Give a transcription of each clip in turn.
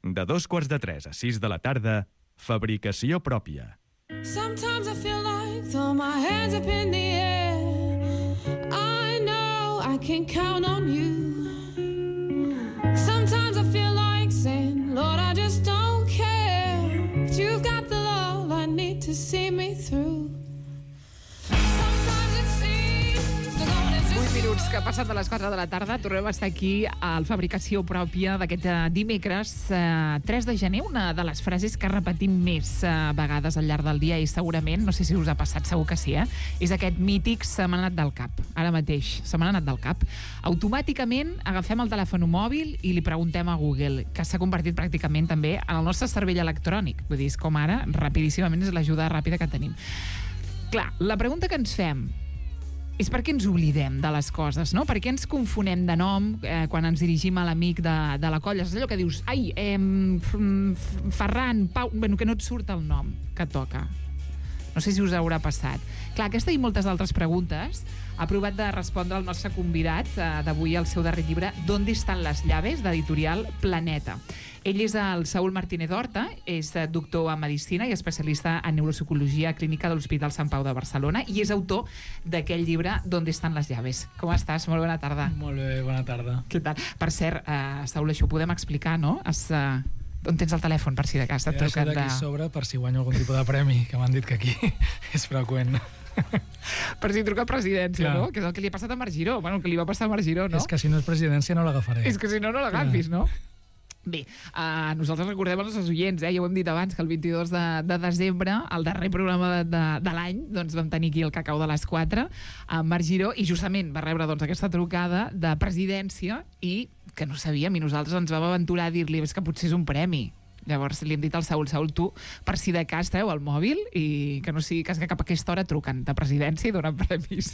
De 2:45 a 6 de la tarda, Fabricació pròpia. Sometimes I feel like throw my hands up in the air. I know I can count on you. Sometimes I feel like saying, Lord, I just don't care. But you've got the love I need to see me through. Sometimes it seems the going is 8 minuts que passen de les 4 de la tarda. Tornem a estar aquí al Fabricació Pròpia d'aquest dimecres 3 de gener. Una de les frases que repetim més vegades al llarg del dia és segurament, no sé si us ha passat, segur que sí, és aquest mític "se m'ha anat del cap". Ara mateix, se m'ha anat del cap. Automàticament agafem el telèfon mòbil i li preguntem a Google, que s'ha convertit pràcticament també en el nostre cervell electrònic. Vull dir, és com ara, rapidíssimament, és l'ajuda ràpida que tenim. Clar, la pregunta que ens fem és per què ens oblidem de les coses, no? Per què ens confonem de nom quan ens dirigim a l'amic de la colla? És allò que dius, ai, Ferran, Pau... Bueno, que no et surt el nom que toca. No sé si us haurà passat. Clar, aquesta i moltes altres preguntes ha provat de respondre el nostre convidat d'avui al seu darrer llibre "¿Dónde están las llaves?", d'editorial Planeta. Ell és el Saúl Martínez Horta, és doctor en Medicina i especialista en Neuropsicologia Clínica de l'Hospital Sant Pau de Barcelona i és autor d'aquell llibre "¿Dónde están las llaves?". Com estàs? Molt bona tarda. Molt bé, bona tarda. Què tal? Per cert, Saúl, això ho podem explicar, no? On tens el telèfon, per si de cas? He deixat aquí a sobre per si guanyo algun tipus de premi, que m'han dit que aquí és freqüent. Per si truca a presidència, clar, no? Que és el que li ha passat a Marc Giró. Bueno, que li va passar a Marc Giró, no? És que si no és presidència no l'agafaré. És que si no, no l'agafis, no? Bé, nosaltres recordem als nostres oients, ja ho hem dit abans, que el 22 de desembre, el darrer programa de l'any, doncs vam tenir aquí el Cacau de les 4 amb Marc Giró i justament va rebre aquesta trucada de presidència i que no sabíem i nosaltres ens vam aventurar a dir-li és que potser és un premi. Llavors li hem dit al Saúl, tu, per si de cas treu el mòbil i que no sigui cas que cap a aquesta hora truquen de presidència i donen premis.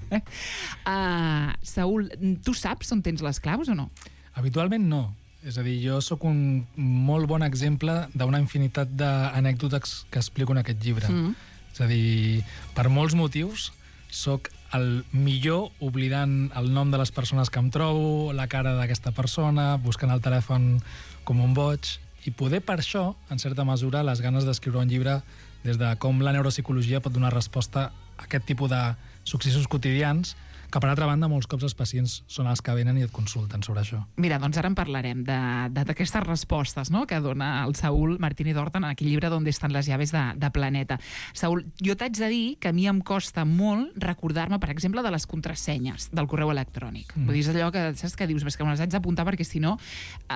Saúl, tu saps on tens les claus o no? Habitualment no. És a dir, jo sóc un molt bon exemple d'una infinitat d'anècdotes que explico en aquest llibre. És a dir, per molts motius, sóc el millor oblidant el nom de les persones que em trobo, la cara d'aquesta persona, buscant el telèfon com un boig, i poder per això, en certa mesura, les ganes d'escriure un llibre des de com la neuropsicologia pot donar resposta a aquest tipus de successos quotidians que, per altra banda, molts cops els pacients són els que venen i et consulten sobre això. Mira, doncs ara en parlarem d'aquestes respostes, no?, que dona el Saúl Martínez Horta en aquell llibre "D'on estan les llaves?" de Planeta. Saúl, jo t'haig de dir que a mi em costa molt recordar-me, per exemple, de les contrasenyes del correu electrònic. Vull dir, és allò que, saps què dius? És que me les haig d'apuntar perquè, si no,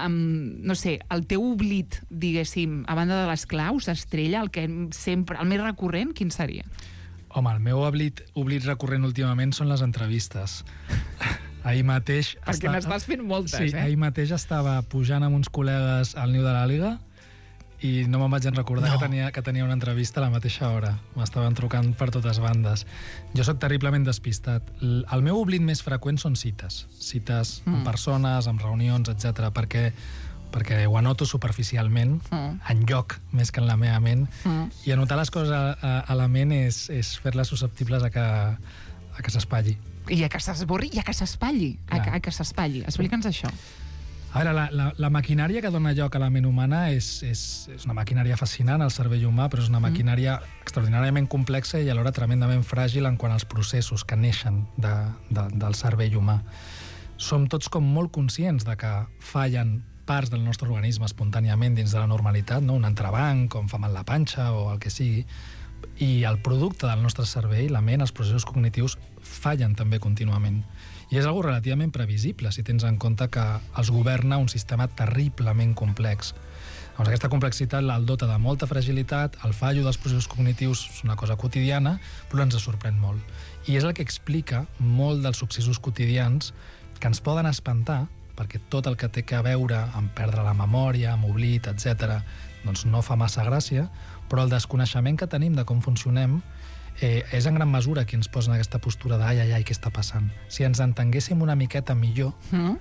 no sé, el teu oblit, diguéssim, a banda de les claus, estrella, el més recurrent, quin seria? Home, el meu oblit recurrent últimament són les entrevistes. Ahir mateix... Perquè n'estàs fent moltes, sí, ahir mateix estava pujant amb uns col·legues al niu de l'Àliga i no me'n vaig recordar que tenia una entrevista a la mateixa hora. M'estaven trucant per totes bandes. Jo sóc terriblement despistat. El meu oblit més freqüent són cites. Cites amb persones, amb reunions, etc. perquè ho anoto superficialment, enlloc més que en la meva ment, i anotar les coses a la ment és fer-les susceptibles a que s'espatlli. I a que s'esborri i a que s'espatlli. A que s'espatlli. Explica'ns això. A veure, la maquinària que dona lloc a la ment humana és una maquinària fascinant, el cervell humà, però és una maquinària extraordinàriament complexa i alhora tremendament fràgil en quant als processos que neixen del cervell humà. Som tots com molt conscients de que fallen parts del nostre organisme espontàniament dins de la normalitat, no? Un entrebanc, com fa mal la panxa o el que sigui, i el producte del nostre cervell, la ment, els processos cognitius, fallen també contínuament. I és algo relativament previsible si tens en compte que els governa un sistema terriblement complex. Llavors, aquesta complexitat el dota de molta fragilitat, el fallo dels processos cognitius és una cosa quotidiana, però ens sorprèn molt. I és el que explica molt dels successos quotidians que ens poden espantar, perquè tot el que té a veure amb perdre la memòria, amb oblit, etc., doncs no fa massa gràcia, però el desconeixement que tenim de com funcionem és en gran mesura qui ens posa en aquesta postura de ai, què està passant. Si ens entenguéssim una miqueta millor,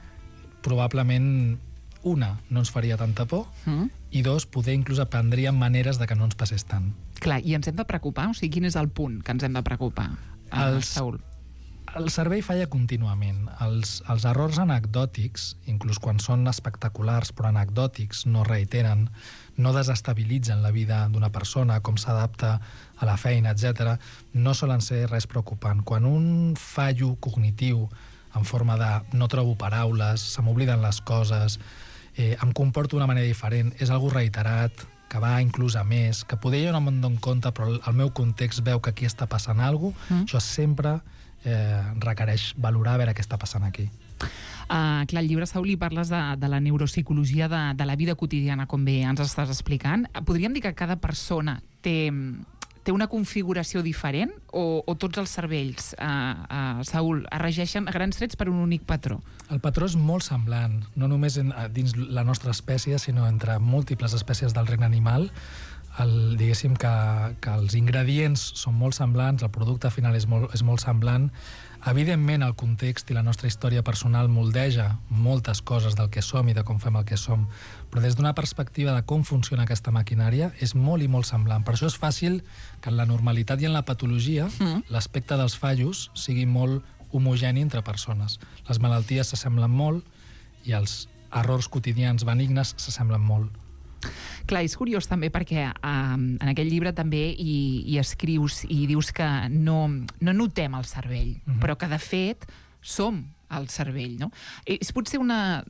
probablement, una, no ens faria tanta por, i dos, poder inclús aprendríem maneres de que no ens passés tant. Clar, i ens hem de preocupar? O sigui, quin és el punt que ens hem de preocupar, Saúl? El cervell falla contínuament. Els errors anecdòtics, inclús quan són espectaculars però anecdòtics, no reiteren, no desestabilitzen la vida d'una persona, com s'adapta a la feina, etc., no solen ser res preocupant. Quan un fallo cognitiu en forma de no trobo paraules, se m'obliden les coses, em comporto d'una manera diferent, és algú reiterat, que va inclús a més, que poder jo no me'n dono compte, però el meu context veu que aquí està passant alguna cosa, això sempre requereix valorar a veure què està passant aquí. Clar, al llibre, Saúl, hi parles de la neuropsicologia de la vida quotidiana, com bé ens estàs explicant. Podríem dir que cada persona té una configuració diferent o tots els cervells, Saúl, es regeixen a grans trets per un únic patró? El patró és molt semblant, no només dins la nostra espècie, sinó entre múltiples espècies del regne animal. Diguéssim que els ingredients són molt semblants, el producte final és molt semblant. Evidentment, el context i la nostra història personal moldeja moltes coses del que som i de com fem el que som, però des d'una perspectiva de com funciona aquesta maquinària és molt i molt semblant. Per això és fàcil que en la normalitat i en la patologia l'aspecte dels fallos sigui molt homogeni entre persones. Les malalties s'assemblen molt i els errors quotidians benignes s'assemblen molt. Clar, és curiós també perquè en aquest llibre també hi escrius i dius que no notem el cervell, però que de fet som el cervell, no? És potser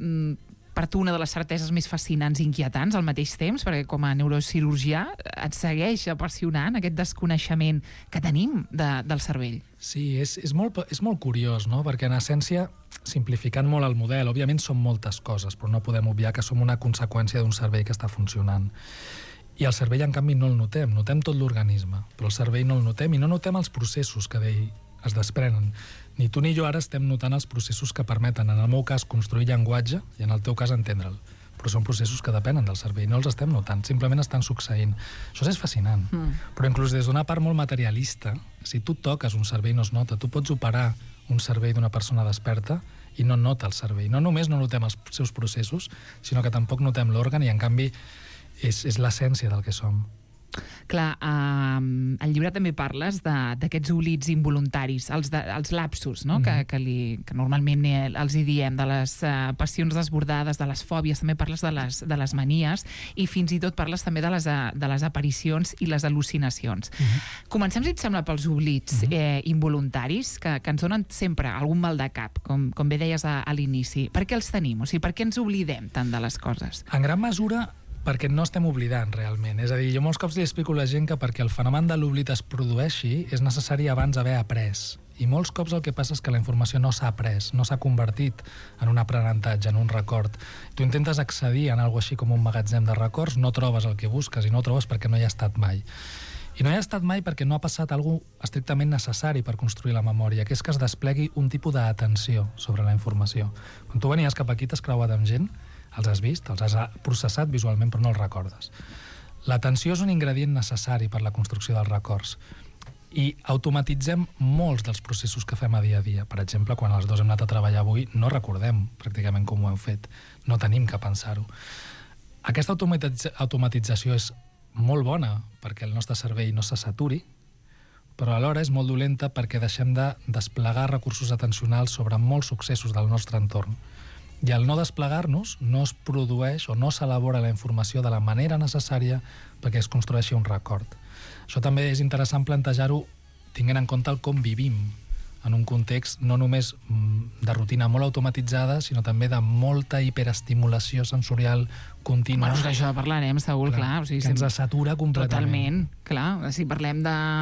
per tu una de les certeses més fascinants i inquietants al mateix temps, perquè com a neurocirurgià et segueix apassionant aquest desconeixement que tenim del cervell. Sí, és molt curiós, no? Perquè en essència, simplificant molt el model, òbviament són moltes coses, però no podem obviar que som una conseqüència d'un cervell que està funcionant. I el cervell, en canvi, no el notem tot l'organisme, però el cervell no el notem i no notem els processos que d'ell es desprenen. Ni tu ni jo ara estem notant els processos que permeten, en el meu cas, construir llenguatge i en el teu cas, entendre'l. Però són processos que depenen del cervell, no els estem notant, simplement estan succeint. Això és fascinant. Però inclús des d'una part molt materialista, si tu toques un cervell no es nota, tu pots operar un cervell d'una persona desperta i no nota el cervell. No només no notem els seus processos, sinó que tampoc notem l'òrgan i, en canvi, és l'essència del que som. Clar, al llibre també parles d'aquests oblits involuntaris, els lapsus, no? que normalment els hi diem, de les passions desbordades, de les fòbies, també parles de les manies i fins i tot parles també de les aparicions i les al·lucinacions. Comencem, si et sembla, pels oblits involuntaris, que ens donen sempre algun mal de cap, com bé deies a l'inici. Per què els tenim? O sigui, per què ens oblidem tant de les coses? En gran mesura perquè no estem oblidant realment. És a dir, jo molts cops li explico a la gent que perquè el fenomen de l'oblit es produeixi és necessari abans haver après. I molts cops el que passa és que la informació no s'ha après, no s'ha convertit en un aprenentatge, en un record. Tu intentes accedir en alguna així com un magatzem de records, no trobes el que busques i no ho trobes perquè no hi ha estat mai. I no hi ha estat mai perquè no ha passat alguna cosa estrictament necessari per construir la memòria, que és que es desplegui un tipus d'atenció sobre la informació. Quan tu venies cap aquí, t'has creuat amb gent, els has vist, els has processat visualment, però no els recordes. L'atenció és un ingredient necessari per la construcció dels records. I automatitzem molts dels processos que fem a dia. Per exemple, quan els dos hem anat a treballar avui, no recordem pràcticament com ho hem fet. No tenim que pensar-ho. Aquesta automatització és molt bona perquè el nostre cervell no se saturi, però alhora és molt dolenta perquè deixem de desplegar recursos atencionals sobre molts successos del nostre entorn. I al no desplegar-nos no es produeix o no s'elabora la informació de la manera necessària perquè es construeixi un record. Això també és interessant plantejar-ho tenint en compte el com vivim en un context no només de rutina molt automatitzada, sinó també de molta hiperestimulació sensorial contínua. Bueno, és que això parlarem, Saúl, clar. O sigui, que ens satura completament. Totalment, clar. Si parlem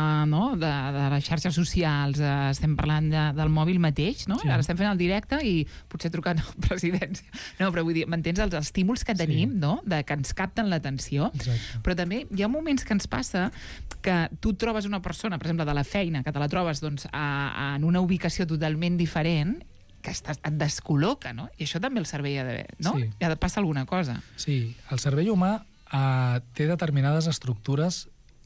de les xarxes socials, estem parlant del mòbil mateix, no? Sí. Ara estem fent el directe i potser trucant a la presidència. No, però vull dir, m'entens els estímuls que tenim, no? Que ens capten l'atenció. Exacte. Però també hi ha moments que ens passa que tu trobes una persona, per exemple, de la feina, que te la trobes doncs, en una ubicació totalment diferent, que et descol·loca, no? I això també el cervell ha de... No? Sí. Ha de passar alguna cosa. Sí, el cervell humà té determinades estructures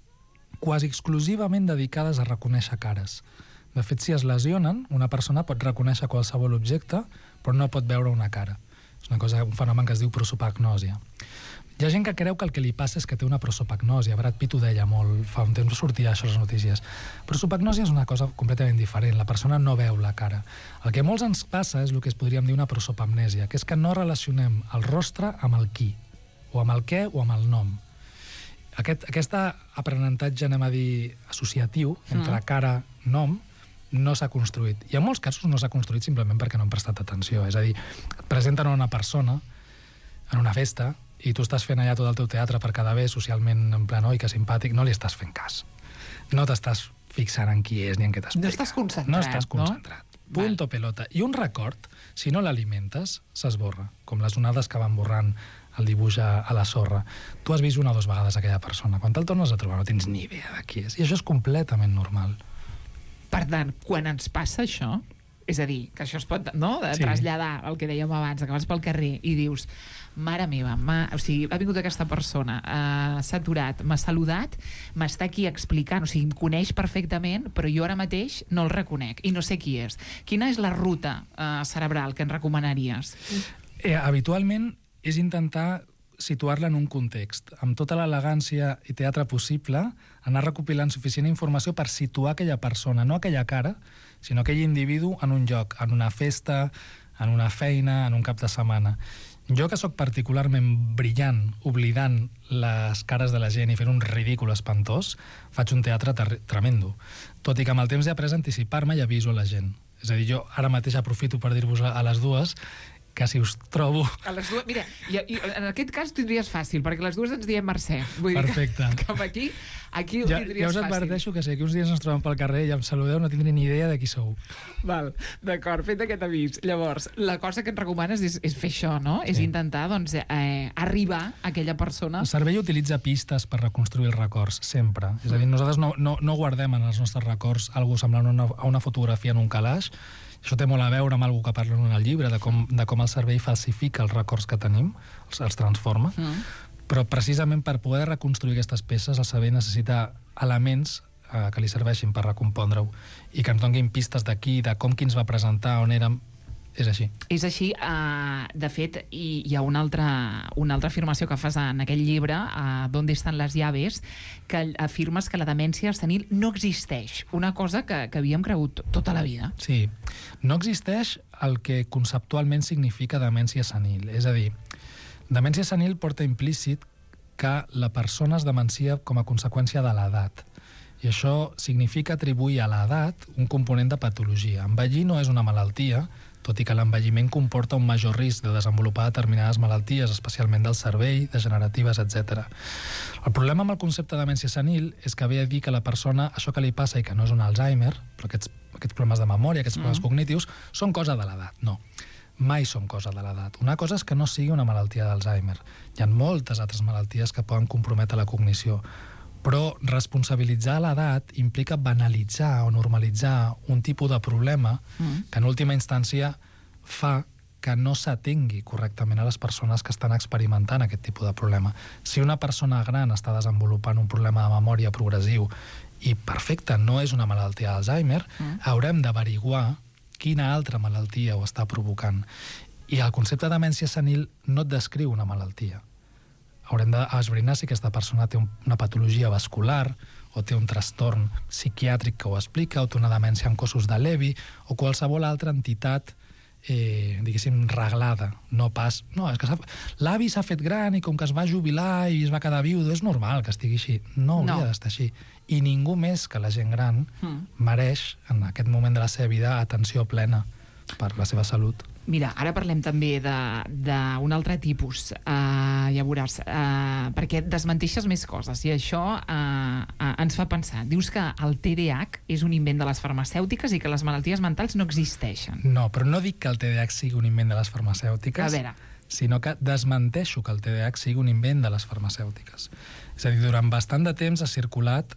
quasi exclusivament dedicades a reconèixer cares. De fet, si es lesionen, una persona pot reconèixer qualsevol objecte, però no pot veure una cara. És un fenomen que es diu prosopagnòsia. Hi ha gent que creu que el que li passa és que té una prosopagnosia. Brad Pitt ho deia molt, fa un temps sortia això a les notícies. Prosopagnosia és una cosa completament diferent. La persona no veu la cara. El que molts ens passa és el que es podríem dir una prosopamnèsia, que és que no relacionem el rostre amb el qui, o amb el què o amb el nom. Aquest aprenentatge, anem a dir, associatiu, entre cara i nom, no s'ha construït. I en molts casos no s'ha construït simplement perquè no hem prestat atenció. És a dir, et presenten una persona en una festa i tu estàs fent allà tot el teu teatre per quedar bé socialment, en plan, oi, que simpàtic, no li estàs fent cas. No t'estàs fixant en qui és ni en què t'explica. No estàs concentrat, no? Estàs concentrat. Punto pelota. I un record, si no l'alimentes, s'esborra. Com les onades que van borrant el dibuix a la sorra. Tu has vist una o dues vegades aquella persona. Quan te'l tornes a trobar no tens ni idea de qui és. I això és completament normal. Per tant, quan ens passa això, és a dir, que això es pot traslladar el que dèiem abans, que vas pel carrer i dius, mare meva, o sigui, ha vingut aquesta persona, s'ha aturat, m'ha saludat, m'està aquí explicant, o sigui, em coneix perfectament, però jo ara mateix no el reconec i no sé qui és. Quina és la ruta cerebral que ens recomanaries? Habitualment és intentar situar-la en un context, amb tota l'elegància i teatre possible, anar recopilant suficient informació per situar aquella persona, no aquella cara, sinó aquell individu en un lloc, en una festa, en una feina, en un cap de setmana. Jo, que sóc particularment brillant, oblidant les cares de la gent i fent un ridícul espantós, faig un teatre tremendo. Tot i que amb el temps he après a anticipar-me i aviso a la gent. És a dir, jo ara mateix aprofito per dir-vos a les dues que si us trobo... A les dues, mira, i en aquest cas tindries fàcil, perquè les dues ens diem Mercè. Vull Perfecte. dir que cap aquí ho tindries ja us fàcil. adverteixo que si aquí uns dies ens trobem pel carrer i em saludeu no tindré ni idea de qui sou. Val, d'acord, fet aquest avís. Llavors, la cosa que et recomanes és fer això, no? Sí. És intentar, doncs, arribar a aquella persona. El cervell utilitza pistes per reconstruir els records, sempre. És a dir, nosaltres no guardem en els nostres records algú semblant a una fotografia en un calaix. Això té molt a veure amb algú que parla en el llibre, de com el cervell falsifica els records que tenim, els transforma. Però precisament per poder reconstruir aquestes peces el cervell necessita elements que li serveixin per recompondre-ho i que ens donguin pistes d'aquí, de com qui ens va presentar, on érem. És així. És així. De fet, hi ha una altra afirmació que fas en aquell llibre, ¿Dónde están las llaves?, que afirmes que la demència senil no existeix. Una cosa que havíem cregut tota la vida. Sí. No existeix el que conceptualment significa demència senil. És a dir, demència senil porta implícit que la persona es demencia com a conseqüència de l'edat. I això significa atribuir a l'edat un component de patologia. Envellir no és una malaltia, tot i que l'envelliment comporta un major risc de desenvolupar determinades malalties, especialment del cervell, degeneratives, etc. El problema amb el concepte de demència senil és que ve a dir que la persona, això que li passa i que no és un Alzheimer, però aquests problemes de memòria, aquests problemes cognitius, són cosa de l'edat. No, mai són cosa de l'edat. Una cosa és que no sigui una malaltia d'Alzheimer. Hi ha moltes altres malalties que poden comprometre la cognició, però responsabilitzar l'edat implica banalitzar o normalitzar un tipus de problema que en última instància fa que no s'atengui correctament a les persones que estan experimentant aquest tipus de problema. Si una persona gran està desenvolupant un problema de memòria progressiu i perfecte, no és una malaltia d'Alzheimer, haurem d'averiguar quina altra malaltia ho està provocant. I el concepte de demència senil no et descriu una malaltia. Haurem d'esbrinar si aquesta persona té una patologia vascular o té un trastorn psiquiàtric que ho explica, o té una demència amb cossos de Levi, o qualsevol altra entitat, diguéssim, reglada. No pas... No, és que l'avi s'ha fet gran i com que es va jubilar i es va quedar viudo, és normal que estigui així. No hauria d'estar així. I ningú més que la gent gran mereix, en aquest moment de la seva vida, atenció plena per la seva salut. Mira, ara parlem també d'un altre tipus, ja veuràs, perquè desmenteixes més coses i això ens fa pensar. Dius que el TDAH és un invent de les farmacèutiques i que les malalties mentals no existeixen. No, però no dic que el TDAH sigui un invent de les farmacèutiques, a veure, sinó que desmenteixo que el TDAH sigui un invent de les farmacèutiques. És a dir, durant bastant de temps ha circulat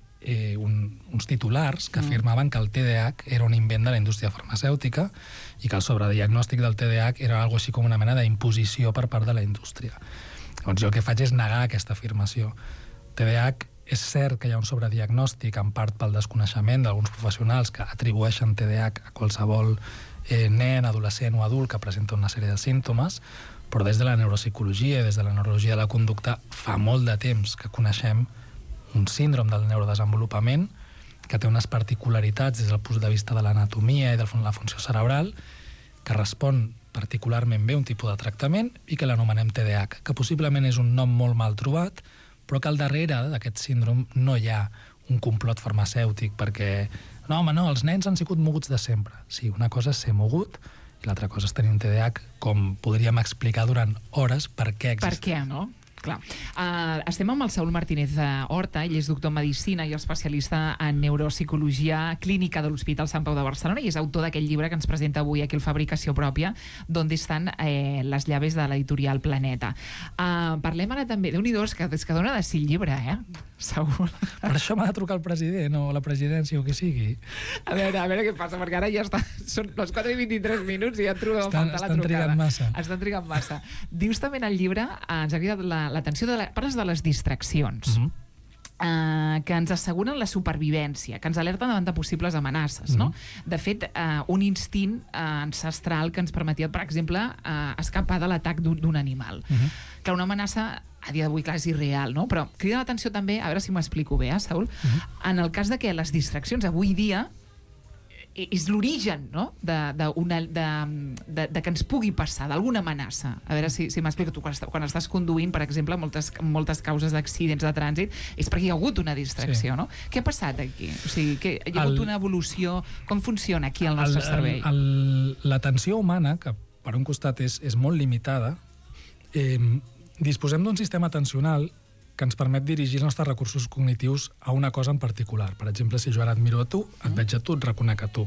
uns titulars que afirmaven que el TDAH era un invent de la indústria farmacèutica i que el sobrediagnòstic del TDAH era algo així com una mena d'imposició per part de la indústria. Llavors jo el que faig és negar aquesta afirmació. TDAH és cert que hi ha un sobrediagnòstic en part pel desconeixement d'alguns professionals que atribueixen TDAH a qualsevol nen, adolescent o adult que presenta una sèrie de símptomes, Però des de la neuropsicologia i des de la neurologia de la conducta fa molt de temps que coneixem un síndrom del neurodesenvolupament que té unes particularitats des del punt de vista de l'anatomia i de la funció cerebral, que respon particularment bé a un tipus de tractament i que l'anomenem TDAH, que possiblement és un nom molt mal trobat, però que al darrere d'aquest síndrom no hi ha un complot farmacèutic perquè no, home, no, els nens han sigut moguts de sempre. Sí, una cosa és ser mogut i l'altra cosa és tenir un TDAH, com podríem explicar durant hores per què existeix. Per què, no? Clar. Estem amb el Saúl Martínez Horta, ell és doctor en Medicina i especialista en Neuropsicologia Clínica de l'Hospital Sant Pau de Barcelona i és autor d'aquest llibre que ens presenta avui aquí al Fabricació Pròpia, d'on estan les llaves de l'editorial Planeta. Parlem ara també, Déu-n'hi-do, que dona de si el llibre, Saúl. Per això m'ha de trucar el president o la presidència o qui sigui. A veure què passa, perquè ara ja està, són les 4:23 i ja trobem a faltar la trucada. Estan trigant massa. Estan trigant massa. Dius també en el llibre, ens ha cridat l'atenció, parles de les distraccions. Que ens asseguren la supervivència, que ens alerten davant de possibles amenaces, no? De fet, un instint ancestral que ens permetia, per exemple, escapar de l'atac d'un animal. Clar, una amenaça a dia d'avui, clar, és irreal, no? Però crida l'atenció també, a veure si m'explico bé, Saúl, en el cas de que les distraccions avui dia és l'origen, no?, de que ens pugui passar, d'alguna amenaça. A veure si m'explico. Tu, quan estàs conduint, per exemple, moltes causes d'accidents de trànsit, és perquè hi ha hagut una distracció, no? Què ha passat aquí? O sigui, que hi ha hagut una evolució? Com funciona aquí el nostre cervell? L'atenció humana, que per un costat és molt limitada, disposem d'un sistema atencional que ens permet dirigir els nostres recursos cognitius a una cosa en particular. Per exemple, si jo ara et miro a tu, et veig a tu, et reconec a tu.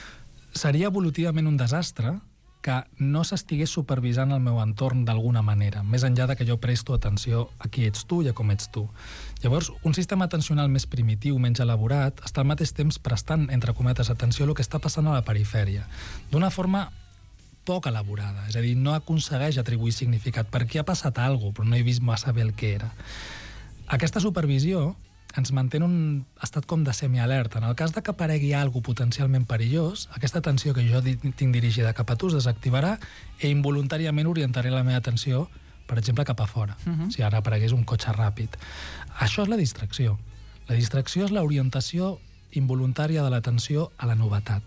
Seria evolutivament un desastre que no s'estigués supervisant el meu entorn d'alguna manera, més enllà de que jo presto atenció a qui ets tu i a com ets tu. Llavors, un sistema atencional més primitiu, menys elaborat, està al mateix temps prestant, entre cometes, atenció a el que està passant a la perifèria, d'una forma poc elaborada, és a dir, no aconsegueix atribuir significat. Per aquí ha passat alguna cosa, però no he vist massa bé el que era. Aquesta supervisió ens manté en un estat com de semialerta. En el cas de que aparegui alguna cosa potencialment perillós, aquesta atenció que jo tinc dirigida cap a tu es desactivarà i involuntàriament orientaré la meva atenció, per exemple, cap a fora, si ara aparegués un cotxe ràpid. Això és la distracció. La distracció és l'orientació involuntària de l'atenció a la novetat.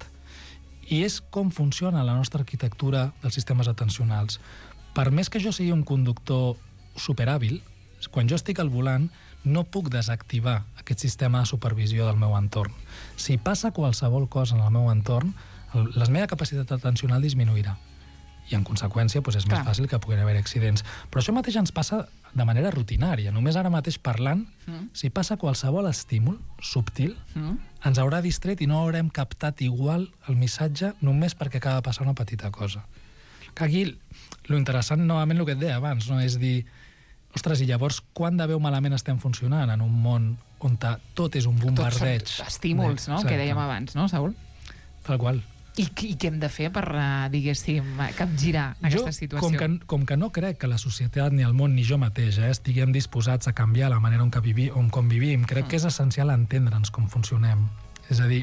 I és com funciona la nostra arquitectura dels sistemes atencionals. Per més que jo sigui un conductor superhàbil, quan jo estic al volant, no puc desactivar aquest sistema de supervisió del meu entorn. Si passa qualsevol cosa en el meu entorn, la meva capacitat atencional disminuirà. I, en conseqüència, és més fàcil que puguin haver accidents. Però això mateix ens passa de manera rutinària. Només ara mateix parlant, si passa qualsevol estímul subtil, ens haurà distret i no haurem captat igual el missatge només perquè acaba de passar una petita cosa. Que aquí, lo interessant, novament, el que et deia abans, no? És dir, ostres, i llavors, quan de veu malament estem funcionant en un món on tot és un bombardeig? Tots són estímuls, no?, que dèiem abans, no, Saúl? Tal qual. I què hem de fer per, diguéssim, capgirar aquesta situació? Com que no crec que la societat, ni el món, ni jo mateix estiguem disposats a canviar la manera com vivim, crec que és essencial entendre'ns com funcionem. És a dir,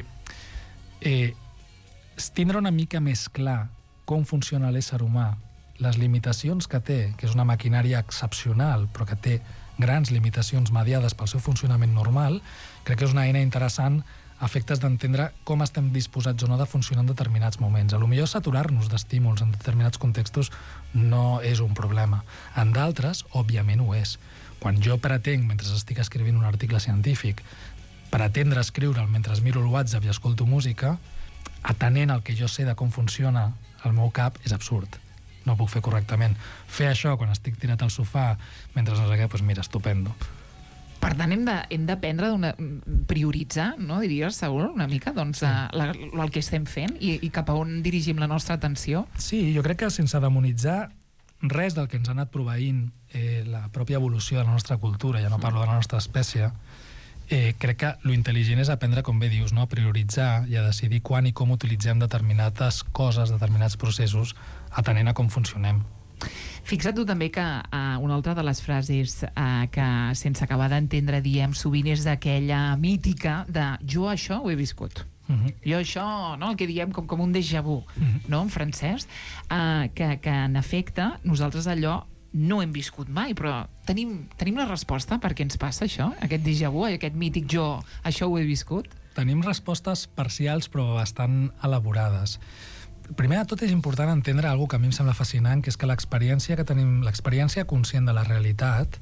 tindre una mica més clar com funciona l'ésser humà, les limitacions que té, que és una maquinària excepcional, però que té grans limitacions mediades pel seu funcionament normal, crec que és una eina interessant a efectes d'entendre com estem disposats o no de funcionar en determinats moments. A lo millor saturar-nos d'estímuls en determinats contextos no és un problema. En d'altres, òbviament ho és. Quan jo pretenc, mentre estic escrivint un article científic, pretendre escriure'l mentre miro el WhatsApp i escolto música, atenent el que jo sé de com funciona el meu cap, és absurd. No ho puc fer correctament. Fer això quan estic tirat al sofà mentre no sé què, doncs mira, estupendo. Per tant, hem d'aprendre a prioritzar, no, diries, Saúl, una mica, doncs, el que estem fent i cap a on dirigim la nostra atenció? Sí, jo crec que sense demonitzar res del que ens ha anat proveint la pròpia evolució de la nostra cultura, ja no parlo de la nostra espècie, crec que lo intel·ligent és aprendre, com bé dius, no? A prioritzar i a decidir quan i com utilitzem determinades coses, determinats processos, atenent a com funcionem. Fixa't tu també que una altra de les frases que sense acabar d'entendre diem sovint és aquella mítica de jo això ho he viscut. Jo això, no, el que diem com un déjà vu, no, en francès, que en efecte nosaltres allò no hem viscut mai, però tenim la resposta per què ens passa això, aquest déjà vu, aquest mític jo, això ho he viscut? Tenim respostes parcials però bastant elaborades. Primer de tot és important entendre alguna que a mi em sembla fascinant, que és que l'experiència que tenim, l'experiència conscient de la realitat,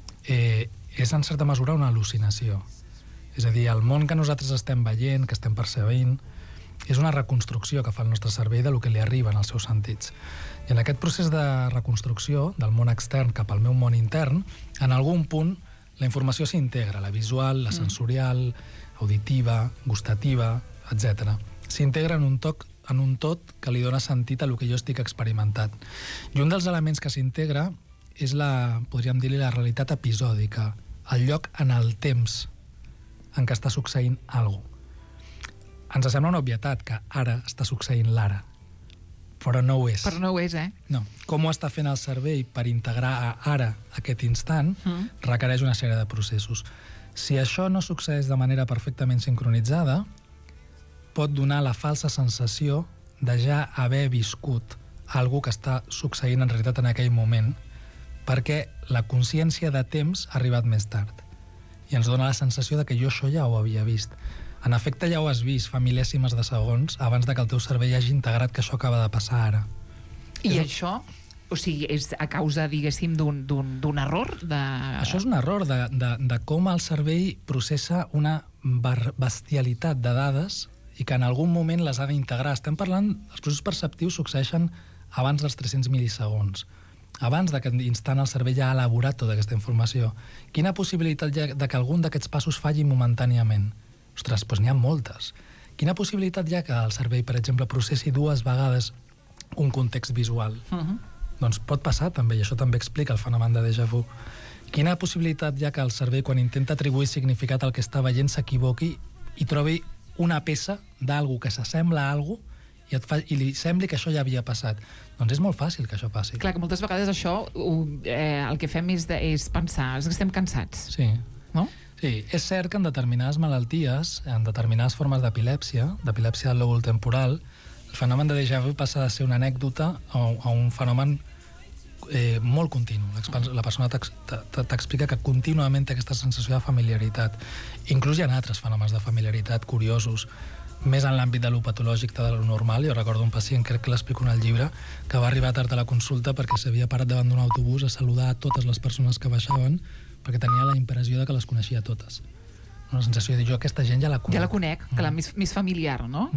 és en certa mesura una al·lucinació. És a dir, el món que nosaltres estem veient, que estem percebent, és una reconstrucció que fa el nostre cervell de lo que li arriba en els seus sentits. I en aquest procés de reconstrucció del món extern cap al meu món intern, en algun punt la informació s'integra, la visual, la sensorial, auditiva, gustativa, etc. S'integra en un tot que li dona sentit a lo que jo estic experimentant. I un dels elements que s'integra és podríem dir-li, la realitat episòdica, el lloc en el temps en què està succeint alguna cosa. Ens sembla una obvietat que ara està succeint l'ara, però no ho és. Però no ho és, No. Com ho està fent el cervell per integrar ara aquest instant requereix una sèrie de processos. Si això no succeeix de manera perfectament sincronitzada, pot donar la falsa sensació de ja haver viscut alguna que està succeint en realitat en aquell moment, perquè la consciència de temps ha arribat més tard. I ens dona la sensació de que jo això ja ho havia vist. En efecte, ja ho has vist fa mil·lèsimes de segons abans de que el teu cervell hagi integrat que això acaba de passar ara. I això, o sigui, és a causa, diguéssim, d'un error? Això és un error de com el cervell processa una bestialitat de dades i que en algun moment les ha d'integrar. Estem parlant, els processos perceptius succeeixen abans dels 300 mil·lisegons. Abans d'aquest instant el cervell ja ha elaborat tota aquesta informació. Quina possibilitat hi ha de que algun d'aquests passos falli momentàniament? Ostres, doncs n'hi ha moltes. Quina possibilitat hi ha que el cervell, per exemple, processi 2 vegades un context visual? Doncs pot passar també, i això també explica el fenomen de déjà vu. Quina possibilitat hi ha que el cervell, quan intenta atribuir significat al que està veient, s'equivoqui i trobi una peça d'algú que s'assembla a algú i li sembli que això ja havia passat? Doncs és molt fàcil que això passi. Clar, que moltes vegades això el que fem és pensar, és que estem cansats. Sí. No? Sí, és cert que en determinades malalties, en determinades formes d'epilèpsia del lòbul temporal, el fenomen de déjà vu passa de ser una anècdota a un fenomen molt continu. La persona t'explica que contínuament té aquesta sensació de familiaritat. Inclús hi ha altres fenòmens de familiaritat curiosos, més en l'àmbit de lo patològic que de lo normal. Jo recordo un pacient, crec que l'explico en el llibre, que va arribar tard a la consulta perquè s'havia parat davant d'un autobús a saludar a totes les persones que baixaven perquè tenia la impressió de que les coneixia totes. Una sensació de dir, jo aquesta gent ja la conec. Ja la conec, que la més familiar, no?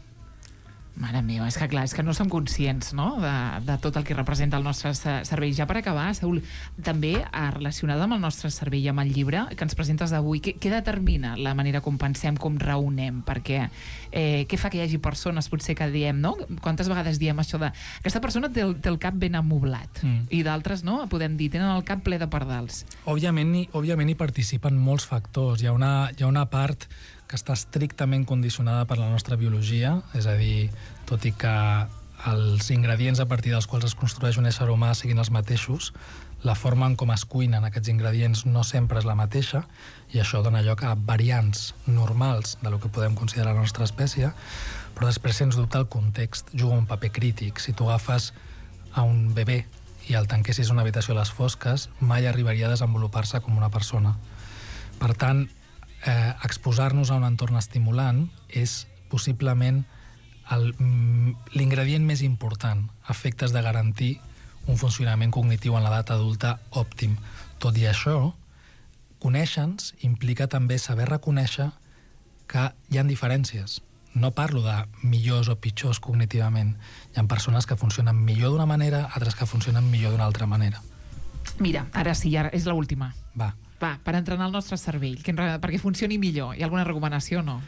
Mare meva, és que clar, és que no som conscients, no?, de tot el que representa el nostre cervell. Ja per acabar, Saúl, també relacionada amb el nostre cervell, amb el llibre que ens presentes avui, què determina la manera com pensem, com raonem? Perquè què fa que hi hagi persones, potser que diem, no? Quantes vegades diem això de aquesta persona té el cap ben amoblat i d'altres, no?, podem dir, tenen el cap ple de pardals. Òbviament hi participen molts factors. Hi ha una part que està estrictament condicionada per la nostra biologia, és a dir, tot i que els ingredients a partir dels quals es construeix un ésser humà siguin els mateixos, la forma en com es cuinen aquests ingredients no sempre és la mateixa, i això dona lloc a variants normals de lo que podem considerar la nostra espècie, però després, sens dubte, el context juga un paper crític. Si tu agafes a un bebè i el tanquessis a una habitació a les fosques, mai arribaria a desenvolupar-se com una persona. Per tant, exposar-nos a un entorn estimulant és possiblement l'ingredient més important a efectes de garantir un funcionament cognitiu en l'edat adulta òptim. Tot i això, conèixer-nos implica també saber reconèixer que hi ha diferències. No parlo de millors o pitjors cognitivament. Hi ha persones que funcionen millor d'una manera, altres que funcionen millor d'una altra manera. Mira, ara sí, ara és l'última. Va, per entrenar el nostre cervell, perquè funcioni millor. Hi ha alguna recomanació o no?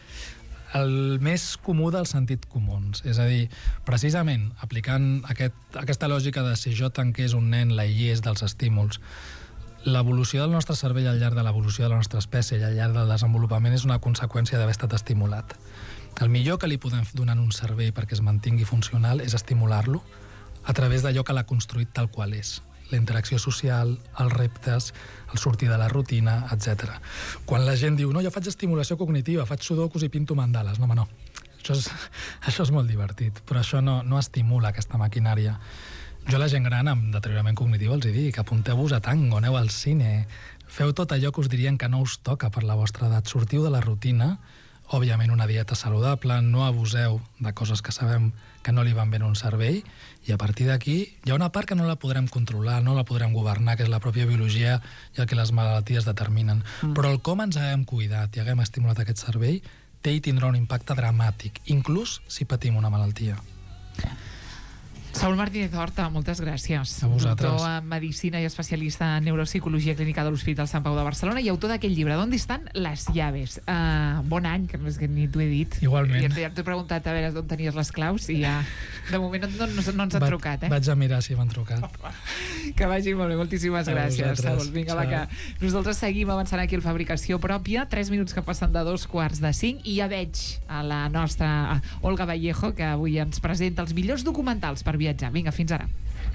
El més comú dels sentits comuns. És a dir, precisament aplicant aquesta lògica de si jo tanqués un nen l'aïllés dels estímuls, l'evolució del nostre cervell al llarg de l'evolució de la nostra espècie i al llarg del desenvolupament és una conseqüència d'haver estat estimulat. El millor que li podem donar a un cervell perquè es mantingui funcional és estimular-lo a través d'allò que l'ha construït tal qual és. la interacció social, els reptes, el sortir de la rutina, etc. Quan la gent diu, no, jo faig estimulació cognitiva, faig sudokus i pinto mandales. No, home, no. Això és molt divertit, però això no estimula aquesta maquinària. Jo a la gent gran amb deteriorament cognitiu els dic, apunteu-vos a tango, aneu al cine, feu tot allò que us dirien que no us toca per la vostra edat, sortiu de la rutina, òbviament una dieta saludable, no abuseu de coses que sabem que no li van bé en un cervell, i a partir d'aquí hi ha una part que no la podrem controlar, no la podrem governar, que és la pròpia biologia i el que les malalties determinen. Però el com ens haguem cuidat i haguem estimulat aquest cervell té i tindrà un impacte dramàtic, inclús si patim una malaltia. Saúl Martínez Horta, moltes gràcies. A vosaltres. Doctor en Medicina i especialista en Neuropsicologia Clínica de l'Hospital Sant Pau de Barcelona i autor d'aquell llibre, ¿Dónde están las llaves? Bon any, que no és que ni t'ho he dit. Igualment. Ja t'he preguntat a veure d'on tenies les claus i ja, de moment no ens ha trucat, Vaig a mirar si m'han trucat. Que vagi molt bé, moltíssimes gràcies, Saúl. Vinga, va, que nosaltres seguim avançant aquí a Fabricació Pròpia, 3 minuts que passen de 2:45, i ja veig a la nostra Olga Vallejo, que avui ens presenta els millors documentals per viatjar. Vinga, fins ara.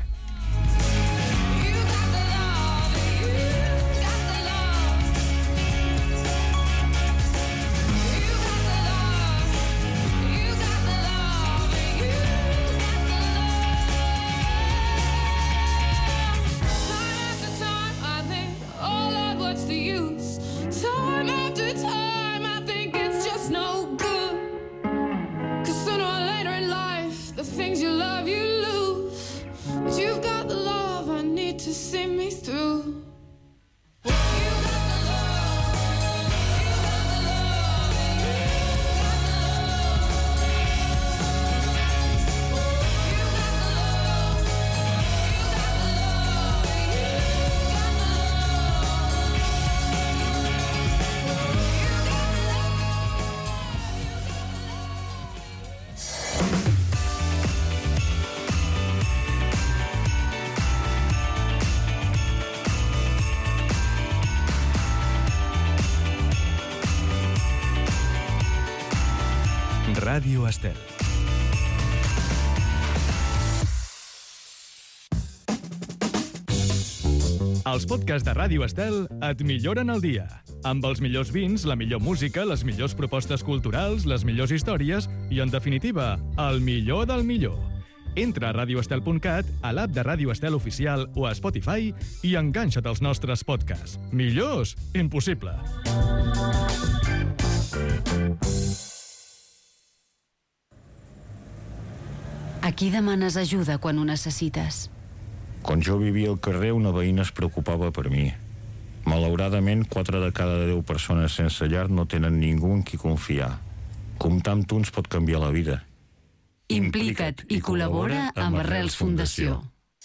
Ràdio Estel. Els podcasts de Ràdio Estel et milloren el dia. Amb els millors vins, la millor música, les millors propostes culturals, les millors històries i, en definitiva, el millor del millor. Entra a radioestel.cat, a l'app de Ràdio Estel Oficial o a Spotify i enganxa't als nostres podcasts. Millors? Impossible. A qui demanes ajuda quan ho necessites? Quan jo vivia al carrer, una veïna es preocupava per mi. Malauradament, 4 de cada 10 persones sense llar no tenen ningú en qui confiar. Comptar amb tu ens pot canviar la vida. Implica't i col·labora amb Arrels Fundació.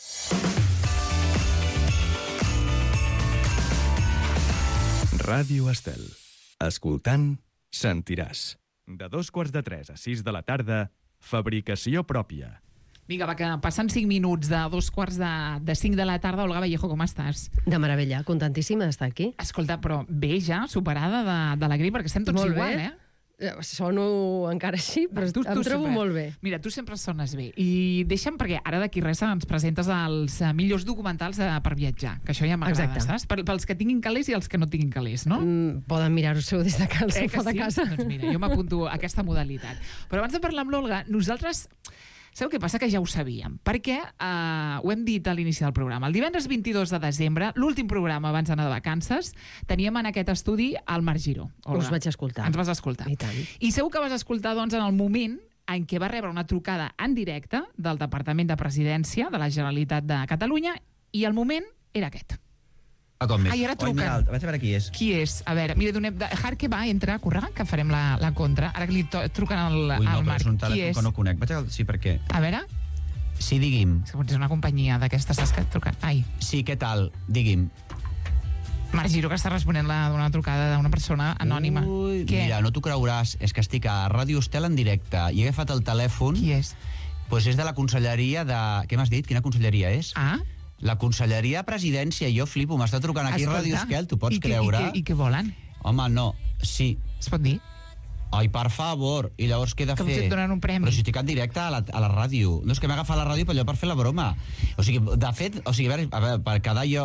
Ràdio Estel. Escoltant, sentiràs. De 2:45 a 6 de la tarda, Fabricació Pròpia. Vinga, va, que passen 5 minuts de 2:45 de la tarda. Olga Vallejo, com estàs? De meravella, contentíssima d'estar aquí. Escolta, però bé ja, superada de la grip, perquè estem tots Molt igual, bé. eh? Sono encara així, però em trobo sempre, molt bé. Mira, tu sempre sones bé. I deixa'm, perquè ara d'aquí res ens presentes els millors documentals per viatjar, que això ja m'agrada, saps? Pels que tinguin calés i els que no tinguin calés, no? Poden mirar-ho des de casa, que de sí? casa. Doncs mira, jo m'apunto a aquesta modalitat. Però abans de parlar amb l'Olga, nosaltres... Sabeu què passa? Que ja ho sabíem, perquè ho hem dit a l'inici del programa. El divendres 22 de desembre, l'últim programa abans d'anar de vacances, teníem en aquest estudi el Marc Giró. Us vaig escoltar. Ens vas escoltar. I tant. I segur que vas escoltar, doncs, en el moment en què va rebre una trucada en directe del Departament de Presidència de la Generalitat de Catalunya, i el moment era aquest. Ai, ara truquen. Mira, vaig a veure qui és. Qui és? A veure, mira, donem... Harque va, entra, corre, que farem la contra. Ara que li truquen al Ui, no, però Marc. és un Qui telèfon és? que no conec. Vaig a... Sí, per què? A veure, Sí, digui'm. segons és una companyia d'aquestes, saps que et truquen. Ai, Sí, què tal? Digui'm. Marc Giró, que està responent d'una trucada d'una persona anònima. Ui, Què? mira, no t'ho creuràs. És que estic a Ràdio Estel en directe i he agafat el telèfon. Qui és? Pues és de la conselleria de... Què m'has dit? Quina conselleria és? Ah, La conselleria de Presidència. Jo flipo, m'està trucant aquí a Ràdio Estel, t'ho pots creure? I què volen? Home, no. Sí. Es pot dir? Ai, per favor. I llavors què he de Com fer? si et donen un premi. Però si estic en directe a la ràdio. No és que m'he agafat la ràdio per allò per fer la broma. O sigui, de fet, a veure, per dir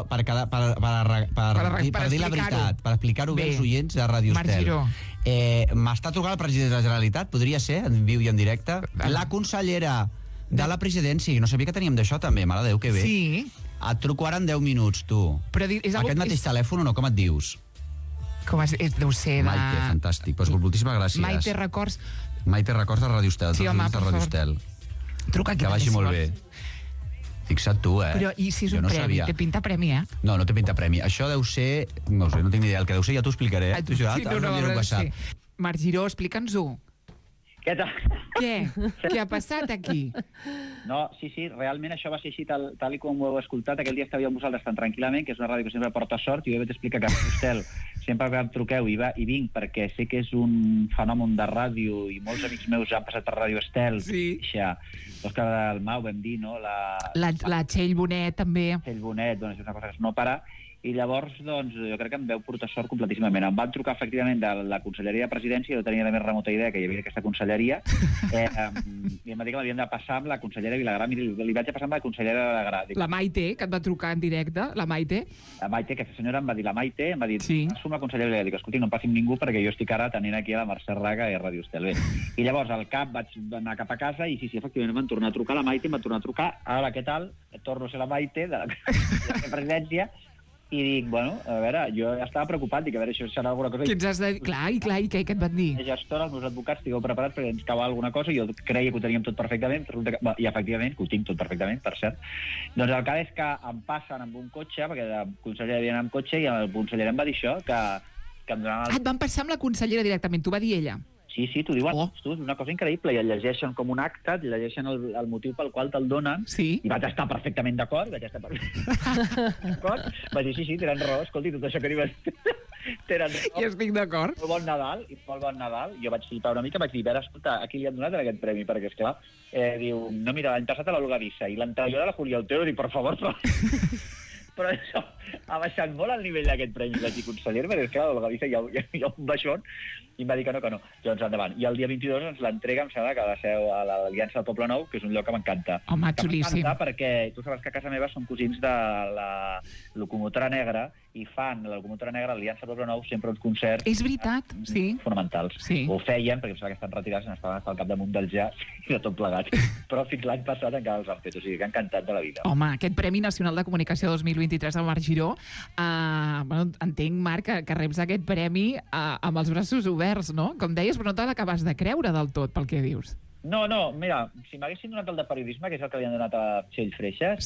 la veritat, per explicar-ho bé als oients de Ràdio Marc Estel. Giró. M'està trucant el president de la Generalitat, podria ser, en viu i en directe. La consellera de la presidència, no sabia que teníem d'això també, mare de Déu, que bé. Sí. Et truco ara en 10 minuts, tu. Però és Aquest mateix telèfon o no, com et dius? Com deu ser de... Maite, fantàstic. Pues moltíssimes gràcies. Maite Records. Maite Records de Ràdio Estel. Sí, home, de Ràdio Estel. Truca aquí. Que vagi molt bé. Fixa't tu, Però i si és un premi? Té pinta premi, No, no té pinta premi. Això deu ser... No sé, no tinc ni idea. El que deu ser ja t'ho explicaré. T'ho jurat, Sí, ara m'enviaré un WhatsApp. Marc Giró, explica'ns-ho. Què tal? Què? Què ha passat aquí? No, sí, realment això va ser així tal i com ho heu escoltat. Aquell dia estàveu amb vosaltres tan tranquil·lament, que és una ràdio que sempre porta sort, i jo vaig explicar que a Estel sempre que em truqueu i vinc perquè sé que és un fenomen de ràdio i molts amics meus han passat per Ràdio Estel. Sí. L'Òscar Dalmau, vam dir, no? La Txell Bonet, també. Txell Bonet, doncs és una cosa que no para. I llavors, doncs, jo crec que em veu portar sort completíssimament. Em van trucar, efectivament, de la Conselleria de Presidència, jo tenia la més remota idea que hi havia aquesta conselleria, i em va dir que m'havien de passar amb la consellera Vilagrà. Miri, li vaig a passar amb la consellera Vilagrà. La Maite, que et va trucar en directe, la Maite. La Maite, aquesta senyora em va dir, em va dir, passo amb la consellera Vilagrà. Dic, escolti, no em passi amb ningú perquè jo estic ara tenint aquí a la Mercè Raga i a Ràdio Estel. Bé. I llavors, al cap, vaig anar cap a casa i sí, efectivament, em van tornar a trucar la Maite, em va tornar a trucar, ara, què tal? Torno a ser la Maite de la presidència. I dic, bueno, a veure, jo ja estava preocupat, dic, a veure, això serà alguna cosa... Què ens has de dir? Clar, i què et van dir? La gestora, els meus advocats, estigueu preparats perquè ens cau alguna cosa, i jo creia que ho teníem tot perfectament, i efectivament, que ho tinc tot perfectament, per cert. Doncs el cas és que em passen amb un cotxe, perquè la consellera havia anat amb cotxe, i el conseller em va dir això, que em donaven... Et van passar amb la consellera directament, t'ho va dir ella? Sí, t'ho diuen, és una cosa increïble, i el llegeixen com un acte, et llegeixen el motiu pel qual te'l donen, i vaig estar perfectament d'acord, vaig dir, sí, tenen raó, escolti, tot això que diuen, tenen raó. I estic d'acord. Molt bon Nadal, jo vaig flipar una mica, vaig dir, a veure, escolta, a qui li han donat aquest premi? Perquè, esclar, diu, no, mira, l'any passat a l'Olga Vissa, i l'anterior a la Julia Otero, dic, per favor, però això ha baixat molt el nivell d'aquest premi, vaig dir, conseller, perquè, esclar, a l'Olga Vissa hi ha un baixón, i em va dir que no. Doncs endavant. I el dia 22 ens l'entrega, em sembla, que a la seu a l'Aliança del Poble Nou, que és un lloc que m'encanta. Home, xulíssim. M'encanta perquè tu saps que a casa meva són cosins de la locomotora negra i fan la locomotora negra a l'Aliança del Poble Nou sempre uns concerts... És veritat, sí. ...fonamentals. Sí. Ho feien, perquè em sembla que estan retirats, n'estaven al capdamunt del jazz i de tot plegat. Però fins l'any passat encara els han fet, o sigui que encantat de la vida. Home, aquest Premi Nacional de Comunicació 2023 de Marc Giró, entenc, Marc, que reps aquest premi amb els braços oberts, no? Com deies, però no te l'acabes de creure del tot, pel que dius. No, mira, si m'haguessin donat el de periodisme, que és el que li han donat a Txell Freixas,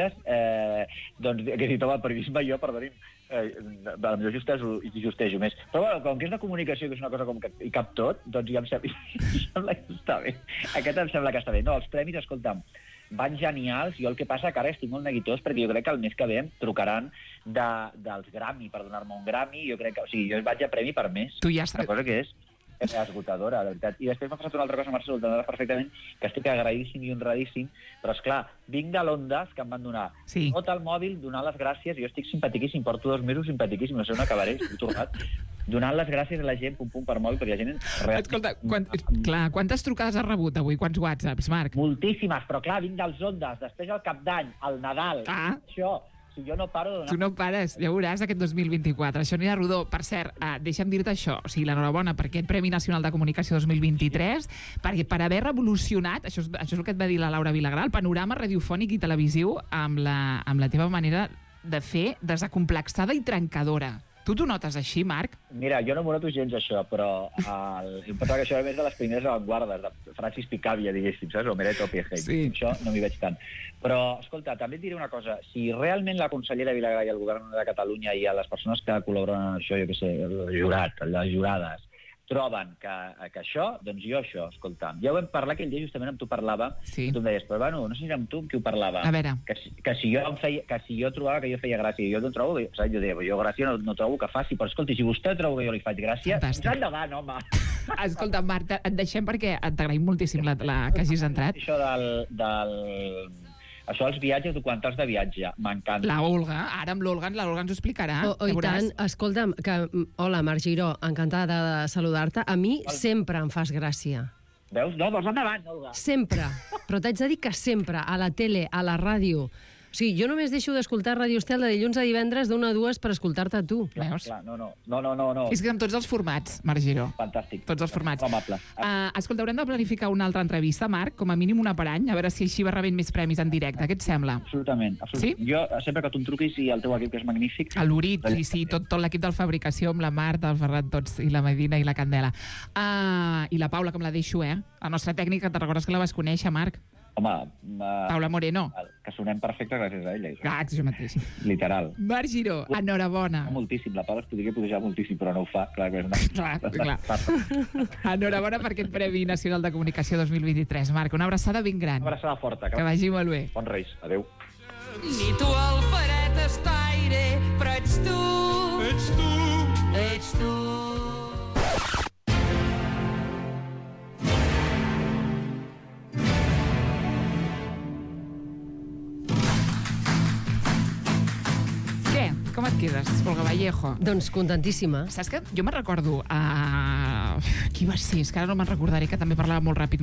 doncs hagués dit, home, periodisme jo, perdoni'm, potser justejo més. Però bueno, com que és de comunicació, que és una cosa com que hi cap tot, doncs ja em sembla que està bé. Aquest em sembla que està bé. No, els premis, escolta'm, van genials. Jo el que passa que ara estic molt neguitós perquè jo crec que el mes que ve em trucaran dels Grammy per donar-me un Grammy. Jo crec que, o sigui, jo vaig a premi per mes. Tu ja estàs... Una cosa que és esgotadora, de veritat. I després m'ha passat una altra cosa, Marcel, t'entendràs perfectament, que estic agraïdíssim i honradíssim, però esclar, vinc de l'Ondas, que em van donar tot el mòbil, donar les gràcies, jo estic simpatiquíssim, porto 2 mesos simpatiquíssim, no sé on acabaré, he tornat, donant les gràcies a la gent, pum, per mòbil, perquè hi ha gent... Escolta, quantes trucades has rebut avui? Quants whatsapps, Marc? Moltíssimes, però clar, vinc dels Ondas, després el Cap d'Any, el Nadal, això... Si jo no paro de donar... Tu no pares, ja veuràs aquest 2024. Això anirà rodó. Per cert, deixa'm dir-te això, o sigui, l'enhorabona per aquest Premi Nacional de Comunicació 2023, perquè per haver revolucionat, això és el que et va dir la Laura Vilagrà, el panorama radiofònic i televisiu amb la teva manera de fer desacomplexada i trencadora. Tu t'ho notes així, Marc? Mira, jo no m'ho noto gens, això, però em pensava que això era més de les primeres avantguardes, de Francis Picabia, diguéssim, saps? O Meret Oppenheim. Sí. Això no m'hi veig tant. Però, escolta, també et diré una cosa. Si realment la consellera Vilagrà i el govern de Catalunya i a les persones que col·laboren en això, jo què sé, el jurat, les jurades, troben que això, doncs jo això, escolta. Ja ho vam parlar aquell dia, justament amb tu parlàvem, i tu em deies, però bueno, no sé si era amb tu amb qui ho parlava. A veure. Que si jo trobava que jo feia gràcia, jo no trobo, saps? Jo deia, jo gràcia no trobo que faci, però escolti, si vostè troba que jo li faig gràcia, endavant, home. Escolta, Marc, et deixem perquè t'agraïm moltíssim que hagis entrat. Això Això, els viatges, documentals de viatge, m'encanta. La Olga, ara amb l'Olga ens ho explicarà. I tant, escolta'm, hola, Marc Giró, encantada de saludar-te. A mi sempre em fas gràcia. Veus? No, vols endavant, Olga. Sempre. Però t'haig de dir que sempre, a la tele, a la ràdio. O sigui, jo només deixo d'escoltar Ràdio Estel de dilluns a divendres d'1 a 2 per escoltar-te a tu. Veus? Clar, no. És que amb tots els formats, Marc Giró. Fantàstic. Tots els formats. Amable. Escolta, haurem de planificar una altra entrevista, Marc, com a mínim una per any, a veure si així va rebent més premis en directe. Què et sembla? Absolutament. Sí? Jo, sempre que tu em truquis i el teu equip, que és magnífic... L'Urit, sí, tot l'equip del Fabricació, amb la Marta, el Ferran, tots, i la Medina i la Candela. I la Paula, que em la deixo, La nostra tècnica, te'n recordes que la vas conèixer, Marc? Home... Paula Moreno. Que sonem perfecte gràcies a ella. Clar, jo mateix. Literal. Marc Giró, enhorabona. Moltíssim, la Paula es podria pujar moltíssim, però no ho fa. Clar, que és clar. Enhorabona per aquest Premi Nacional de Comunicació 2023. Marc, una abraçada ben gran. Una abraçada forta. Que vagi molt bé. Bons Reis. Adéu. Ni tu el faret estaire, però ets tu. Ets tu. Ets tu. Com et quedes, Olga Vallejo? Doncs contentíssima. Saps que jo me'n recordo qui va ser? És que ara no me'n recordaré, que també parlava molt ràpid.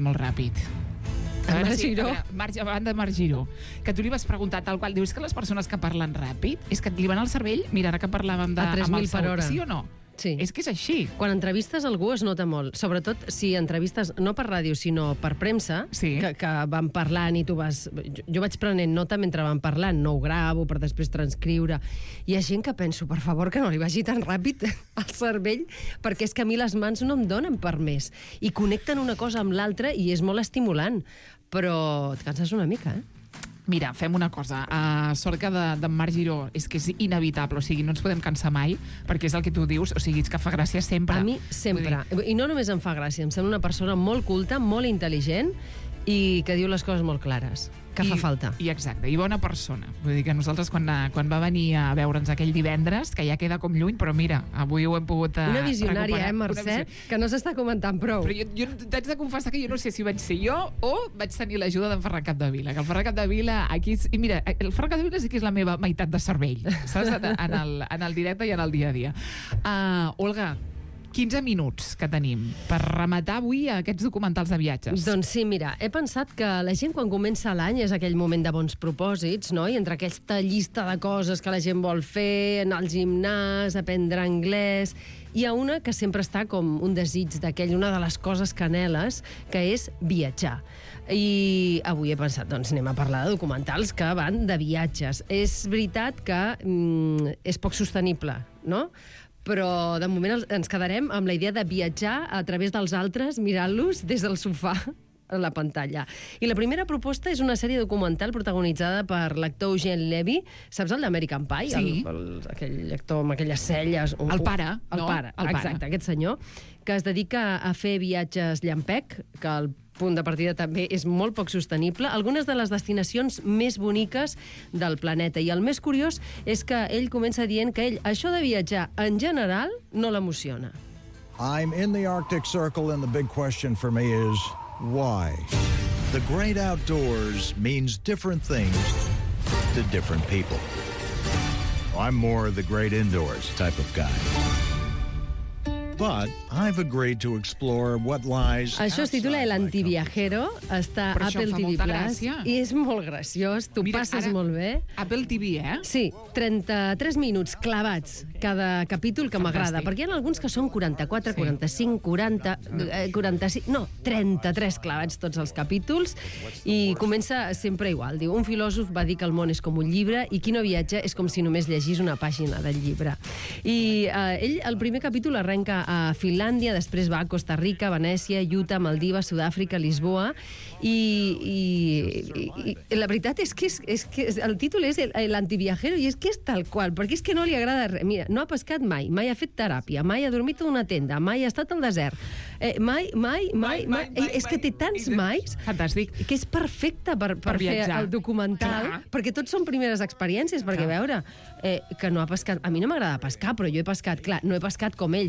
Marc Giró? Abans de Marc Giró. Que tu li vas preguntar tal qual. Dius que les persones que parlen ràpid és que li van al cervell, mira, ara que parlàvem a 3.000 per hora. Sí o no? Sí. És que és així. Quan entrevistes algú es nota molt, sobretot si entrevistes no per ràdio, sinó per premsa, sí. que van parlant i tu vas... Jo vaig prenent nota mentre van parlant, no ho gravo per després transcriure. Hi ha gent que penso, per favor, que no li vagi tan ràpid al cervell, perquè és que a mi les mans no em donen per més. I connecten una cosa amb l'altra i és molt estimulant. Però et canses una mica, Mira, fem una cosa. Sort que d'en Marc Giró és que és inevitable, o sigui, no ens podem cansar mai, perquè és el que tu dius, o sigui, és que fa gràcia sempre. A mi sempre. I no només em fa gràcia, em sembla una persona molt culta, molt intel·ligent i que diu les coses molt clares, que fa falta. I exacte, i bona persona. Vull dir que nosaltres quan va venir a veure'ns aquell divendres, que ja queda com lluny, però mira, avui ho hem pogut una visionària, Mercè? Que no s'està comentant prou. Però jo t'haig de confessar que jo no sé si vaig ser jo o vaig tenir l'ajuda d'en Ferran Capdevila, que el Ferran Capdevila aquí... I mira, el Ferran Capdevila sí que és la meva meitat de cervell, saps? En el directe i en el dia a dia. Olga, 15 minuts que tenim per rematar avui aquests documentals de viatges. Doncs sí, mira, he pensat que la gent quan comença l'any és aquell moment de bons propòsits, no? I entre aquesta llista de coses que la gent vol fer, anar al gimnàs, aprendre anglès... Hi ha una que sempre està com un desig d'aquell, una de les coses que anheles, que és viatjar. I avui he pensat, doncs anem a parlar de documentals que van de viatges. És veritat que és poc sostenible, no? Però de moment ens quedarem amb la idea de viatjar a través dels altres, mirant-los des del sofà a la pantalla. I la primera proposta és una sèrie documental protagonitzada per l'actor Eugene Levy. Saps el d'American Pie? Sí. Aquell actor amb aquelles celles... El pare, no? Exacte, aquest senyor, que es dedica a fer viatges llampec, que el punt de partida també és molt poc sostenible, algunes de les destinacions més boniques del planeta. I el més curiós és que ell comença dient que ell, això de viatjar en general, no l'emociona. I'm in the Arctic Circle and the big question for me is, why? The great outdoors means different things to different people. I'm more the great indoors type of guy. But I've agreed to explore what lies... Això es titula El Antiviajero, està a Apple TV Plus i és molt graciós, tu passes molt bé. Apple TV, Sí, 33 minuts clavats cada capítol, que m'agrada, perquè hi ha alguns que són 44, 45, 40, 45... No, 33 clavats tots els capítols, i comença sempre igual. Diu, un filòsof va dir que el món és com un llibre i qui no viatja és com si només llegís una pàgina del llibre. I ell, el primer capítol arrenca a Finlàndia, després va a Costa Rica, Venècia, Utah, Maldives, Sud-àfrica, Lisboa, i la veritat és que el títol és l'antiviajero, i és que és tal qual, perquè és que no li agrada res. Mira, no ha pescat mai ha fet teràpia, mai ha dormit en una tenda, mai ha estat al desert, mai. És que té tants mais... Fantàstic. Que és perfecte per fer el documental, perquè tots són primeres experiències, perquè a veure, que no ha pescat... A mi no m'agrada pescar, però jo he pescat, clar, no he pescat com ell, fent un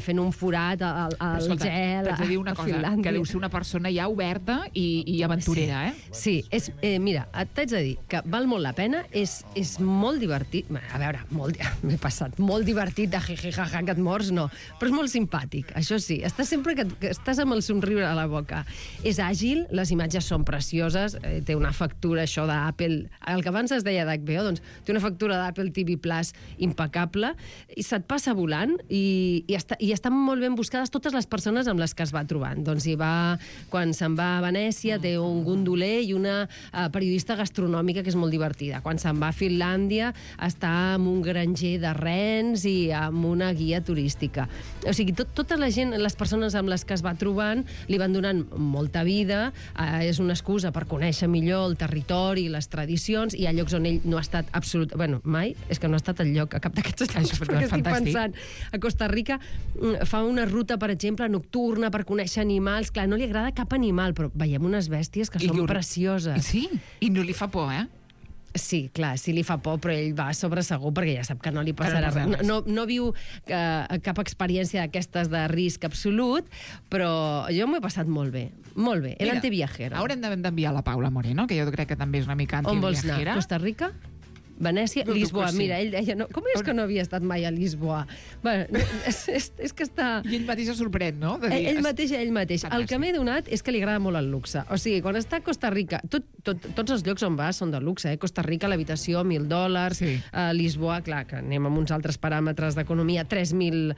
forat al gel T'haig de dir una a cosa, Finlàndia. que deu ser una persona ja oberta i aventurera, Sí, mira, t'haig de dir que val molt la pena, és molt divertit. A veure, m'he passat molt divertit de jijijaja que et mors, no, però és molt simpàtic, això sí. Estàs sempre que estàs amb el somriure a la boca. És àgil, les imatges són precioses, té una factura, això d'Apple, el que abans es deia d'HBO, doncs té una factura d'Apple TV Plus impecable, i se't passa volant, i estan molt ben buscades totes les persones amb les que es va trobant. Doncs quan se'n va a Venècia, té un gondoler i una periodista gastronòmica que és molt divertida. Quan se'n va a Finlàndia, està amb un granger de rens i amb una guia turística. O sigui, tota la gent, les persones amb les que es va trobant, li van donant molta vida, és una excusa per conèixer millor el territori, les tradicions, i hi ha llocs on ell no ha estat mai, és que no ha estat al lloc, a cap d'aquests llocs, perquè estic pensant. A Costa Rica fa una ruta, per exemple, nocturna per conèixer animals. Clar, no li agrada cap animal, però veiem unes bèsties que són precioses. Sí, i no li fa por, Sí, clar, sí li fa por, però ell va sobre segur perquè ja sap que no li passarà res. No viu cap experiència d'aquestes de risc absolut, però jo m'ho he passat molt bé. Molt bé. El antiviajero. Haurem d'enviar la Paula Moreno, que jo crec que també és una mica antiviajera. On vols anar? Costa Rica? Venècia, Lisboa. Mira, ell deia, com és que no havia estat mai a Lisboa? Bueno, és que està... I ell mateix es sorprèn, no? Ell mateix. El que m'he donat és que li agrada molt el luxe. O sigui, quan està a Costa Rica, tots els llocs on va són de luxe. Costa Rica, l'habitació, $1.000. Lisboa, clar, que anem amb uns altres paràmetres d'economia, $3.000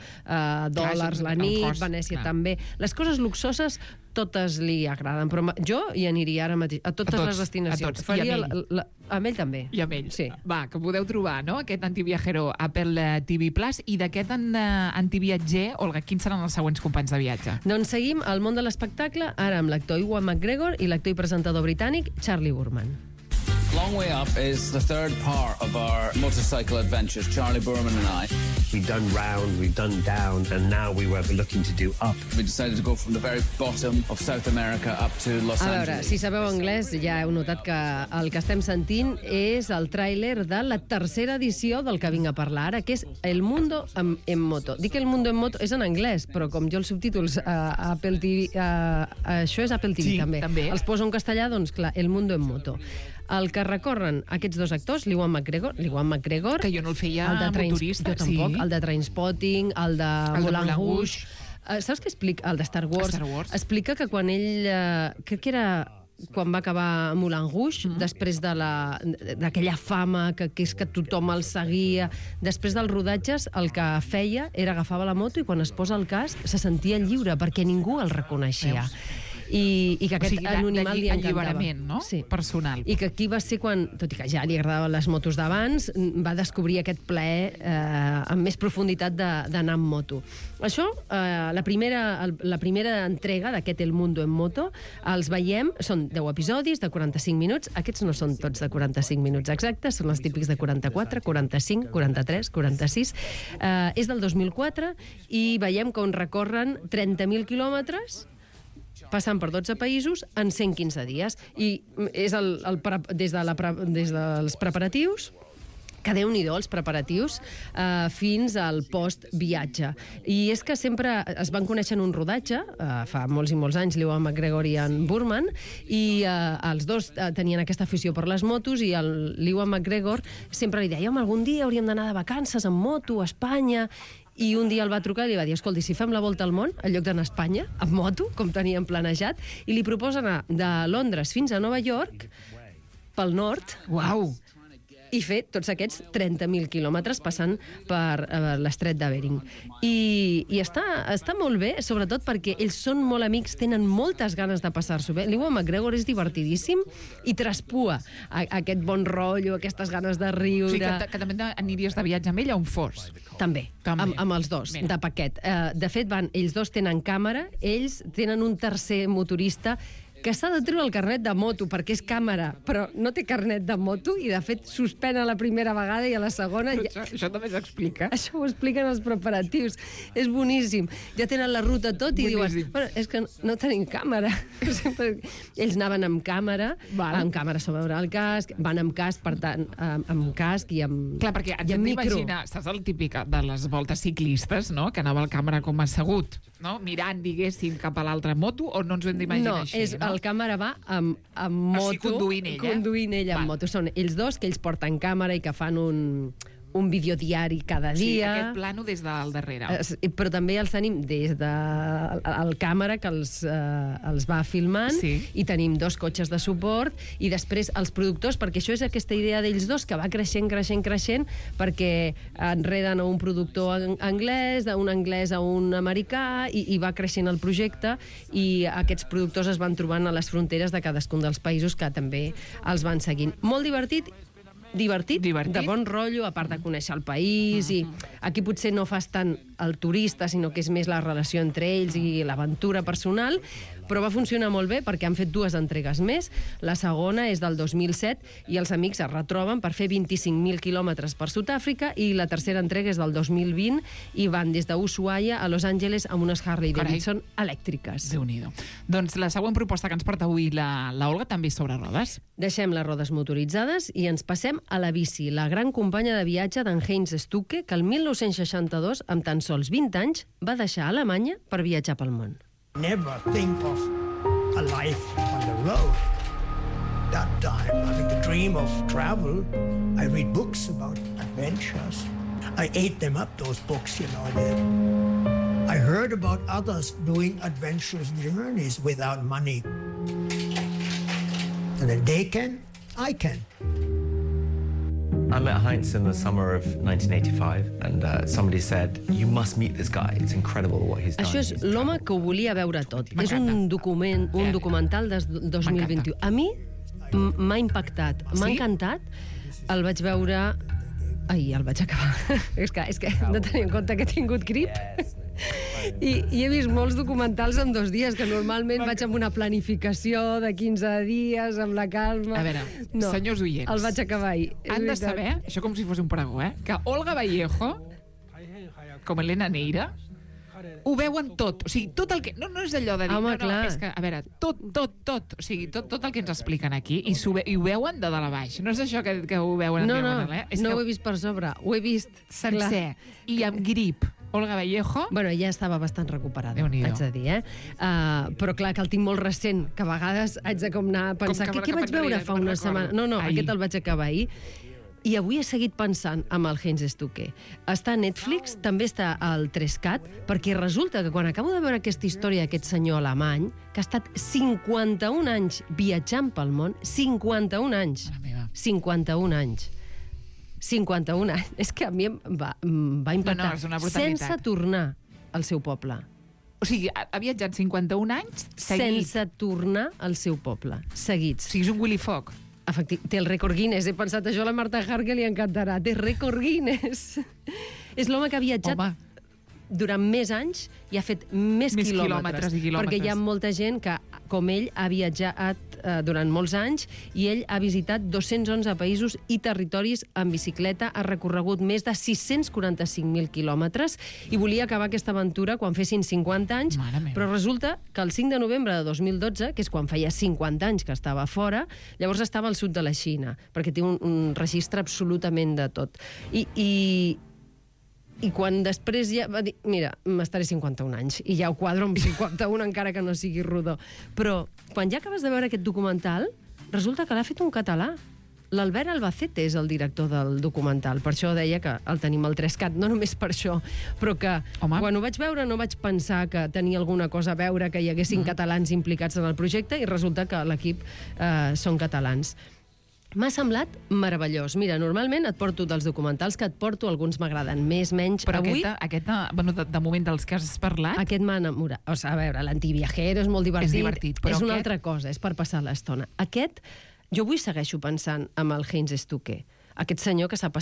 la nit. Venècia també. Les coses luxoses totes li agraden, però jo hi aniria ara mateix a totes les destinacions. Faria amb ell també. I amb ell. Sí. Va, que podeu trobar, no?, aquest antiviajero Apple TV Plus. I d'aquest antiviatger, Olga, quins seran els següents companys de viatge? Doncs seguim al món de l'espectacle, ara amb l'actor Ewan McGregor i l'actor i presentador britànic Charlie Boorman. Long Way Up is the third part of our motorcycle adventures, Charlie Boorman and I. We've done round, we've done down, and now we were looking to do up. We decided to go from the very bottom of South America up to Los Angeles. A veure, si sabeu anglès, ja heu notat que el que estem sentint és el tràiler de la tercera edició del que vinc a parlar ara, que és El Mundo en Moto. Dic El Mundo en Moto, és en anglès, però com jo els subtítols a Apple TV... això és Apple TV, també. Els poso en castellà, doncs clar, El Mundo en Moto. El que recorren aquests dos actors, l'Ewan McGregor, que jo no el feia motorista, jo tampoc, el de Trainspotting, el de Moulin Rouge. Saps què explica? El de Star Wars. Explica que quan ell... crec que era quan va acabar Moulin Rouge, després d'aquella fama que és que tothom el seguia, després dels rodatges el que feia era agafava la moto i quan es posa el casc se sentia lliure perquè ningú el reconeixia. I que aquest anonimat li encantava. Alliberament, no? Sí. Personal. I que aquí va ser quan, tot i que ja li agradaven les motos d'abans, va descobrir aquest plaer amb més profunditat d'anar amb moto. Això, la primera entrega d'aquest El Mundo en Moto, els veiem, són 10 episodis de 45 minuts, aquests no són tots de 45 minuts exactes, són els típics de 44, 45, 43, 46. És del 2004 i veiem com recorren 30.000 quilòmetres passant per 12 països en 115 dies. I és des dels preparatius, que Déu-n'hi-do els preparatius, fins al post-viatge. I és que sempre es van conèixer en un rodatge, fa molts i molts anys, l'Ewan McGregor i en Boorman, i els dos tenien aquesta afició per les motos, i l'Ewan McGregor sempre li deia, home, algun dia hauríem d'anar de vacances amb moto a Espanya. I un dia el va trucar i li va dir, escolti, si fem la volta al món, en lloc d'anar a Espanya, amb moto, com teníem planejat, i li proposa anar de Londres fins a Nova York, pel nord, i fer tots aquests 30.000 quilòmetres passant per l'estret de Bering. I està molt bé, sobretot perquè ells són molt amics, tenen moltes ganes de passar-s'ho bé. L'Ewan McGregor és divertidíssim i traspua aquest bon rotllo, aquestes ganes de riure. O sigui, que també aniries de viatge amb ell on fos. També. Amb els dos, de paquet. De fet, ells dos tenen càmera, ells tenen un tercer motorista que s'ha de treure el carnet de moto perquè és càmera, però no té carnet de moto i, de fet, suspèn a la primera vegada i a la segona... Això també s'explica. Això ho expliquen els preparatius. És boníssim. Ja tenen la ruta tot i diuen, bueno, és que no tenim càmera. Ells anaven amb càmera sobre el casc, van amb casc, per tant, amb casc i amb Clar, perquè ens hem d'imaginar, saps el típic de les voltes ciclistes, no?, que anava el càmera com assegut, no?, mirant, diguéssim, cap a l'altra moto, o no ens ho hem d'imaginar així? No, el càmera va amb moto... O sigui, conduint ella. Amb moto. Són ells dos, que ells porten càmera i que fan un videodiari cada dia. Sí, aquest plano des del darrere. Però també els tenim des del càmera que els va filmant, i tenim 2 cotxes de suport, i després els productors, perquè això és aquesta idea d'ells dos, que va creixent, perquè enreden a un productor anglès, d'un anglès a un americà, i va creixent el projecte, i aquests productors es van trobant a les fronteres de cadascun dels països que també els van seguint. Molt divertit, de bon rotllo, a part de conèixer el país, i aquí potser no fas tant el turista, sinó que és més la relació entre ells i l'aventura personal, però va funcionar molt bé perquè han fet 2 entregues més. La segona és del 2007 i els amics es retroben per fer 25.000 quilòmetres per Sud-àfrica, i la tercera entrega és del 2020 i van des d'Ushuaia a Los Angeles amb unes Harley Davidson elèctriques. Déu-n'hi-do. Doncs la següent proposta que ens porta avui la Olga també és sobre rodes. Deixem les rodes motoritzades i ens passem a la bici, la gran companya de viatge d'en Heinz Stucke, que el 1962, amb tan sols 20 anys, va deixar Alemanya per viatjar pel món. Never think of a life on the road. That time, having the dream of travel, I read books about adventures. I ate them up, those books, I heard about others doing adventurous journeys without money. And then they can, I can. I met Heinz in the summer of 1985, and somebody said, you must meet this guy, it's incredible what he's done. Això és l'home que ho volia veure tot. És un documental del 2021. A mi m'ha impactat, m'ha encantat. El vaig veure... Ai, el vaig acabar. És que hem de tenir en compte que he tingut grip. I he vist molts documentals en 2 dies, que normalment vaig amb una planificació de 15 dies, amb la calma... A veure, senyors oients... El vaig acabar ahir. Han de saber, això com si fos un pregó, que Olga Vallejo, com Elena Neira, ho veuen tot. O sigui, tot el que... No és allò de dir... Home, clar. És que, a veure, tot. O sigui, tot el que ens expliquen aquí, i ho veuen de dalt a baix. No és això que ho veuen en diagonal, No ho he vist per sobre, ho he vist sencer. I amb grip. Olga Vallejo... Bueno, ja estava bastant recuperada, haig de dir, però clar, que el tinc molt recent, que a vegades haig de anar a pensar què vaig veure fa una setmana? No, aquest el vaig acabar ahir. I avui he seguit pensant amb el Heinz Stucke. Està a Netflix, també està al 3CAT, perquè resulta que quan acabo de veure aquesta història d'aquest senyor alemany, que ha estat 51 anys viatjant pel món, 51 anys. 51 anys. 51 anys. És que a mi em va impactar. Sense tornar al seu poble. O sigui, ha viatjat 51 anys seguits. Sense tornar al seu poble. Seguits. O sigui, és un Willy Fogg. Té el rècord Guinness. He pensat, això a la Marta Harker li encantarà. Té rècord Guinness. És l'home que ha viatjat durant més anys i ha fet més quilòmetres. Perquè hi ha molta gent que, com ell, ha viatjat durant molts anys i ell ha visitat 211 països i territoris en bicicleta, ha recorregut més de 645.000 quilòmetres i volia acabar aquesta aventura quan fessin 50 anys, però resulta que el 5 de novembre de 2012, que és quan feia 50 anys que estava fora, llavors estava al sud de la Xina, perquè té un registre absolutament de tot. I quan després ja va dir, mira, m'estaré 51 anys, i ja ho quadro amb 51, encara que no sigui rodó. Però quan ja acabes de veure aquest documental, resulta que l'ha fet un català. L'Albert Albacete és el director del documental, per això deia que el tenim al 3CAT, no només per això, però que quan ho vaig veure no vaig pensar que tenia alguna cosa a veure, que hi haguessin catalans implicats en el projecte, i resulta que l'equip són catalans. M'ha semblat meravellós. Mira, normalment et porto dels documentals que et porto, alguns m'agraden més, menys. Però aquest, de moment dels que has parlat... Aquest m'ha enamorat. O sigui, a veure, l'Antiviajero és molt divertit. És divertit, però és una altra cosa, és per passar l'estona. Aquest, jo avui segueixo pensant amb el Heinz Stucke. Aquest senyor que s'ha passat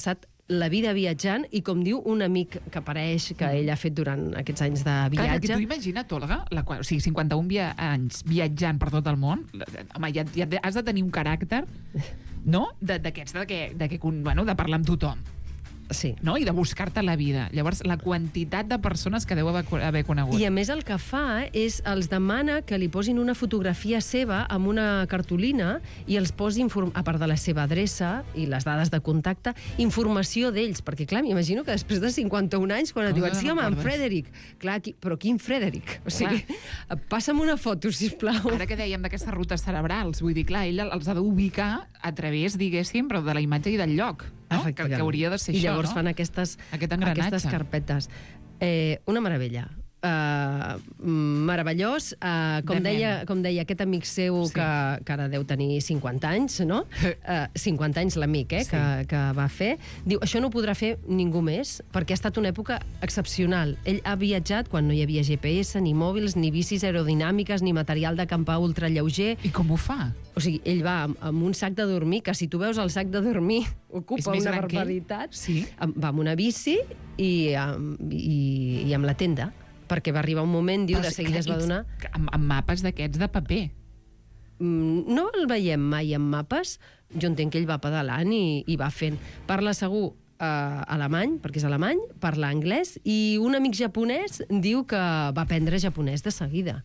la vida viatjant i, com diu, un amic que apareix, que ell ha fet durant aquests anys de Clar, viatge... tu imagina't, Olga, o sigui, 51 anys viatjant per tot el món, home, ja has de tenir un caràcter, no?, d'aquests, de parlar amb tothom. Sí. No? I de buscar-te la vida. Llavors, la quantitat de persones que deu haver conegut. I a més el que fa és els demana que li posin una fotografia seva amb una cartolina i els posi, a part de la seva adreça i les dades de contacte, informació d'ells. Perquè, clar, m'imagino que després de 51 anys, quan et diuen, sí, home, en Frederic. Clar, però quin Frederic? O sigui, passa'm una foto, sisplau. Ara que dèiem d'aquestes rutes cerebrals, vull dir, clar, ell els ha d'ubicar a través, diguéssim, però de la imatge i del lloc. No? Que hauria de ser I això, llavors no? fan aquestes carpetes. Una meravella. Meravellós. Com deia aquest amic seu, que ara deu tenir 50 anys, no? 50 anys l'amic, que va fer. Diu, això no ho podrà fer ningú més, perquè ha estat una època excepcional. Ell ha viatjat quan no hi havia GPS, ni mòbils, ni bicis aerodinàmiques, ni material d'acampar ultralleuger. I com ho fa? O sigui, ell va amb un sac de dormir, que si tu veus el sac de dormir ocupa una barbaritat. Va amb una bici i amb la tenda, perquè va arribar un moment, diu, de seguida es va donar... Amb mapes d'aquests de paper. No el veiem mai amb mapes. Jo entenc que ell va pedalant i va fent. Parla segur alemany, perquè és alemany, parla anglès, i un amic japonès diu que va aprendre japonès de seguida.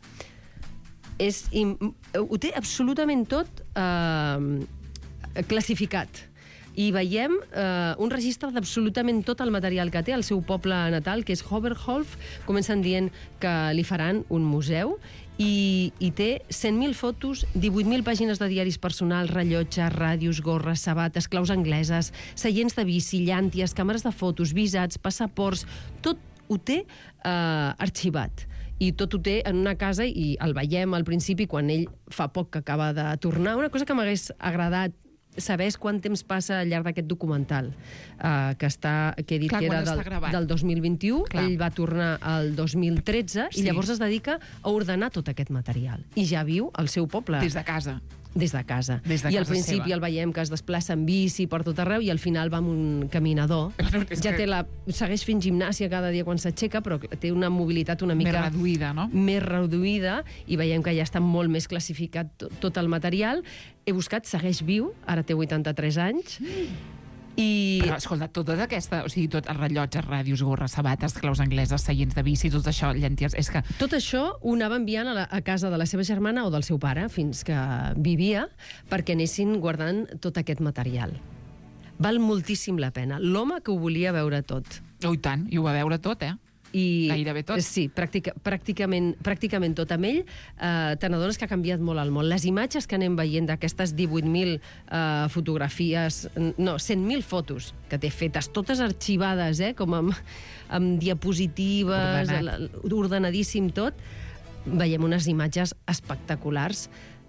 Ho té absolutament tot classificat. I veiem un registre d'absolutament tot el material que té al seu poble natal, que és Hoverholf. Comencen dient que li faran un museu i té 100.000 fotos, 18.000 pàgines de diaris personals, rellotges, ràdios, gorres, sabates, claus angleses, seients de bici, llànties, càmeres de fotos, visats, passaports... Tot ho té arxivat. I tot ho té en una casa i el veiem al principi quan ell fa poc que acaba de tornar. Una cosa que m'hagués agradat saber quant temps passa al llarg d'aquest documental, que he dit que era del 2021. Clar. Ell va tornar al 2013 i llavors es dedica a ordenar tot aquest material. I ja viu al seu poble. Des de casa. Des de casa. I al principi el veiem que es desplaça en bici per tot arreu i al final va amb un caminador. Segueix fent gimnàsia cada dia quan s'aixeca, però té una mobilitat una mica... Més reduïda, no? Més reduïda, i veiem que ja està molt més classificat tot el material. He buscat, segueix viu, ara té 83 anys, Però, escolta, tota aquesta... O sigui, tot els rellotges, ràdios, gorres, sabates, claus angleses, seients de bici, tot això, llànties... És que... Tot això ho anava enviant a casa de la seva germana o del seu pare, fins que vivia, perquè anessin guardant tot aquest material. Val moltíssim la pena. L'home que ho volia veure tot. Oh, i tant, i ho va veure tot, gairebé tot. Sí, pràcticament tot. Amb ell, te n'adones que ha canviat molt el món. Les imatges que anem veient d'aquestes 18.000 fotografies, no, 100.000 fotos que té fetes, totes arxivades, com amb diapositives, ordenadíssim tot, veiem unes imatges espectaculars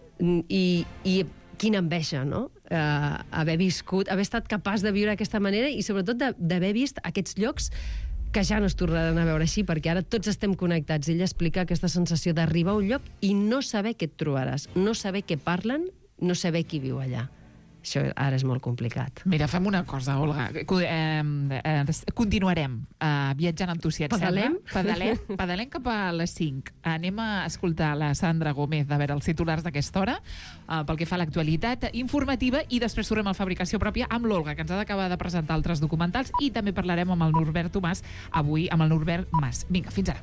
i quina enveja, no? Haver viscut, haver estat capaç de viure d'aquesta manera i sobretot d'haver vist aquests llocs que ja no es tornaran a veure així, perquè ara tots estem connectats. Ell explica aquesta sensació d'arribar a un lloc i no saber què et trobaràs, no saber què parlen, no saber qui viu allà. Això ara és molt complicat. Mira, fem una cosa, Olga. Continuarem viatjant amb tu, si et sembla. Pedalem cap a les 5. Anem a escoltar la Sandra Gómez de veure els titulars d'aquesta hora, pel que fa a l'actualitat informativa, i després tornem a Fabricació Pròpia amb l'Olga, que ens ha d'acabar de presentar altres documentals, i també parlarem amb el Norbert Tomàs, avui amb el Norbert Mas. Vinga, fins ara.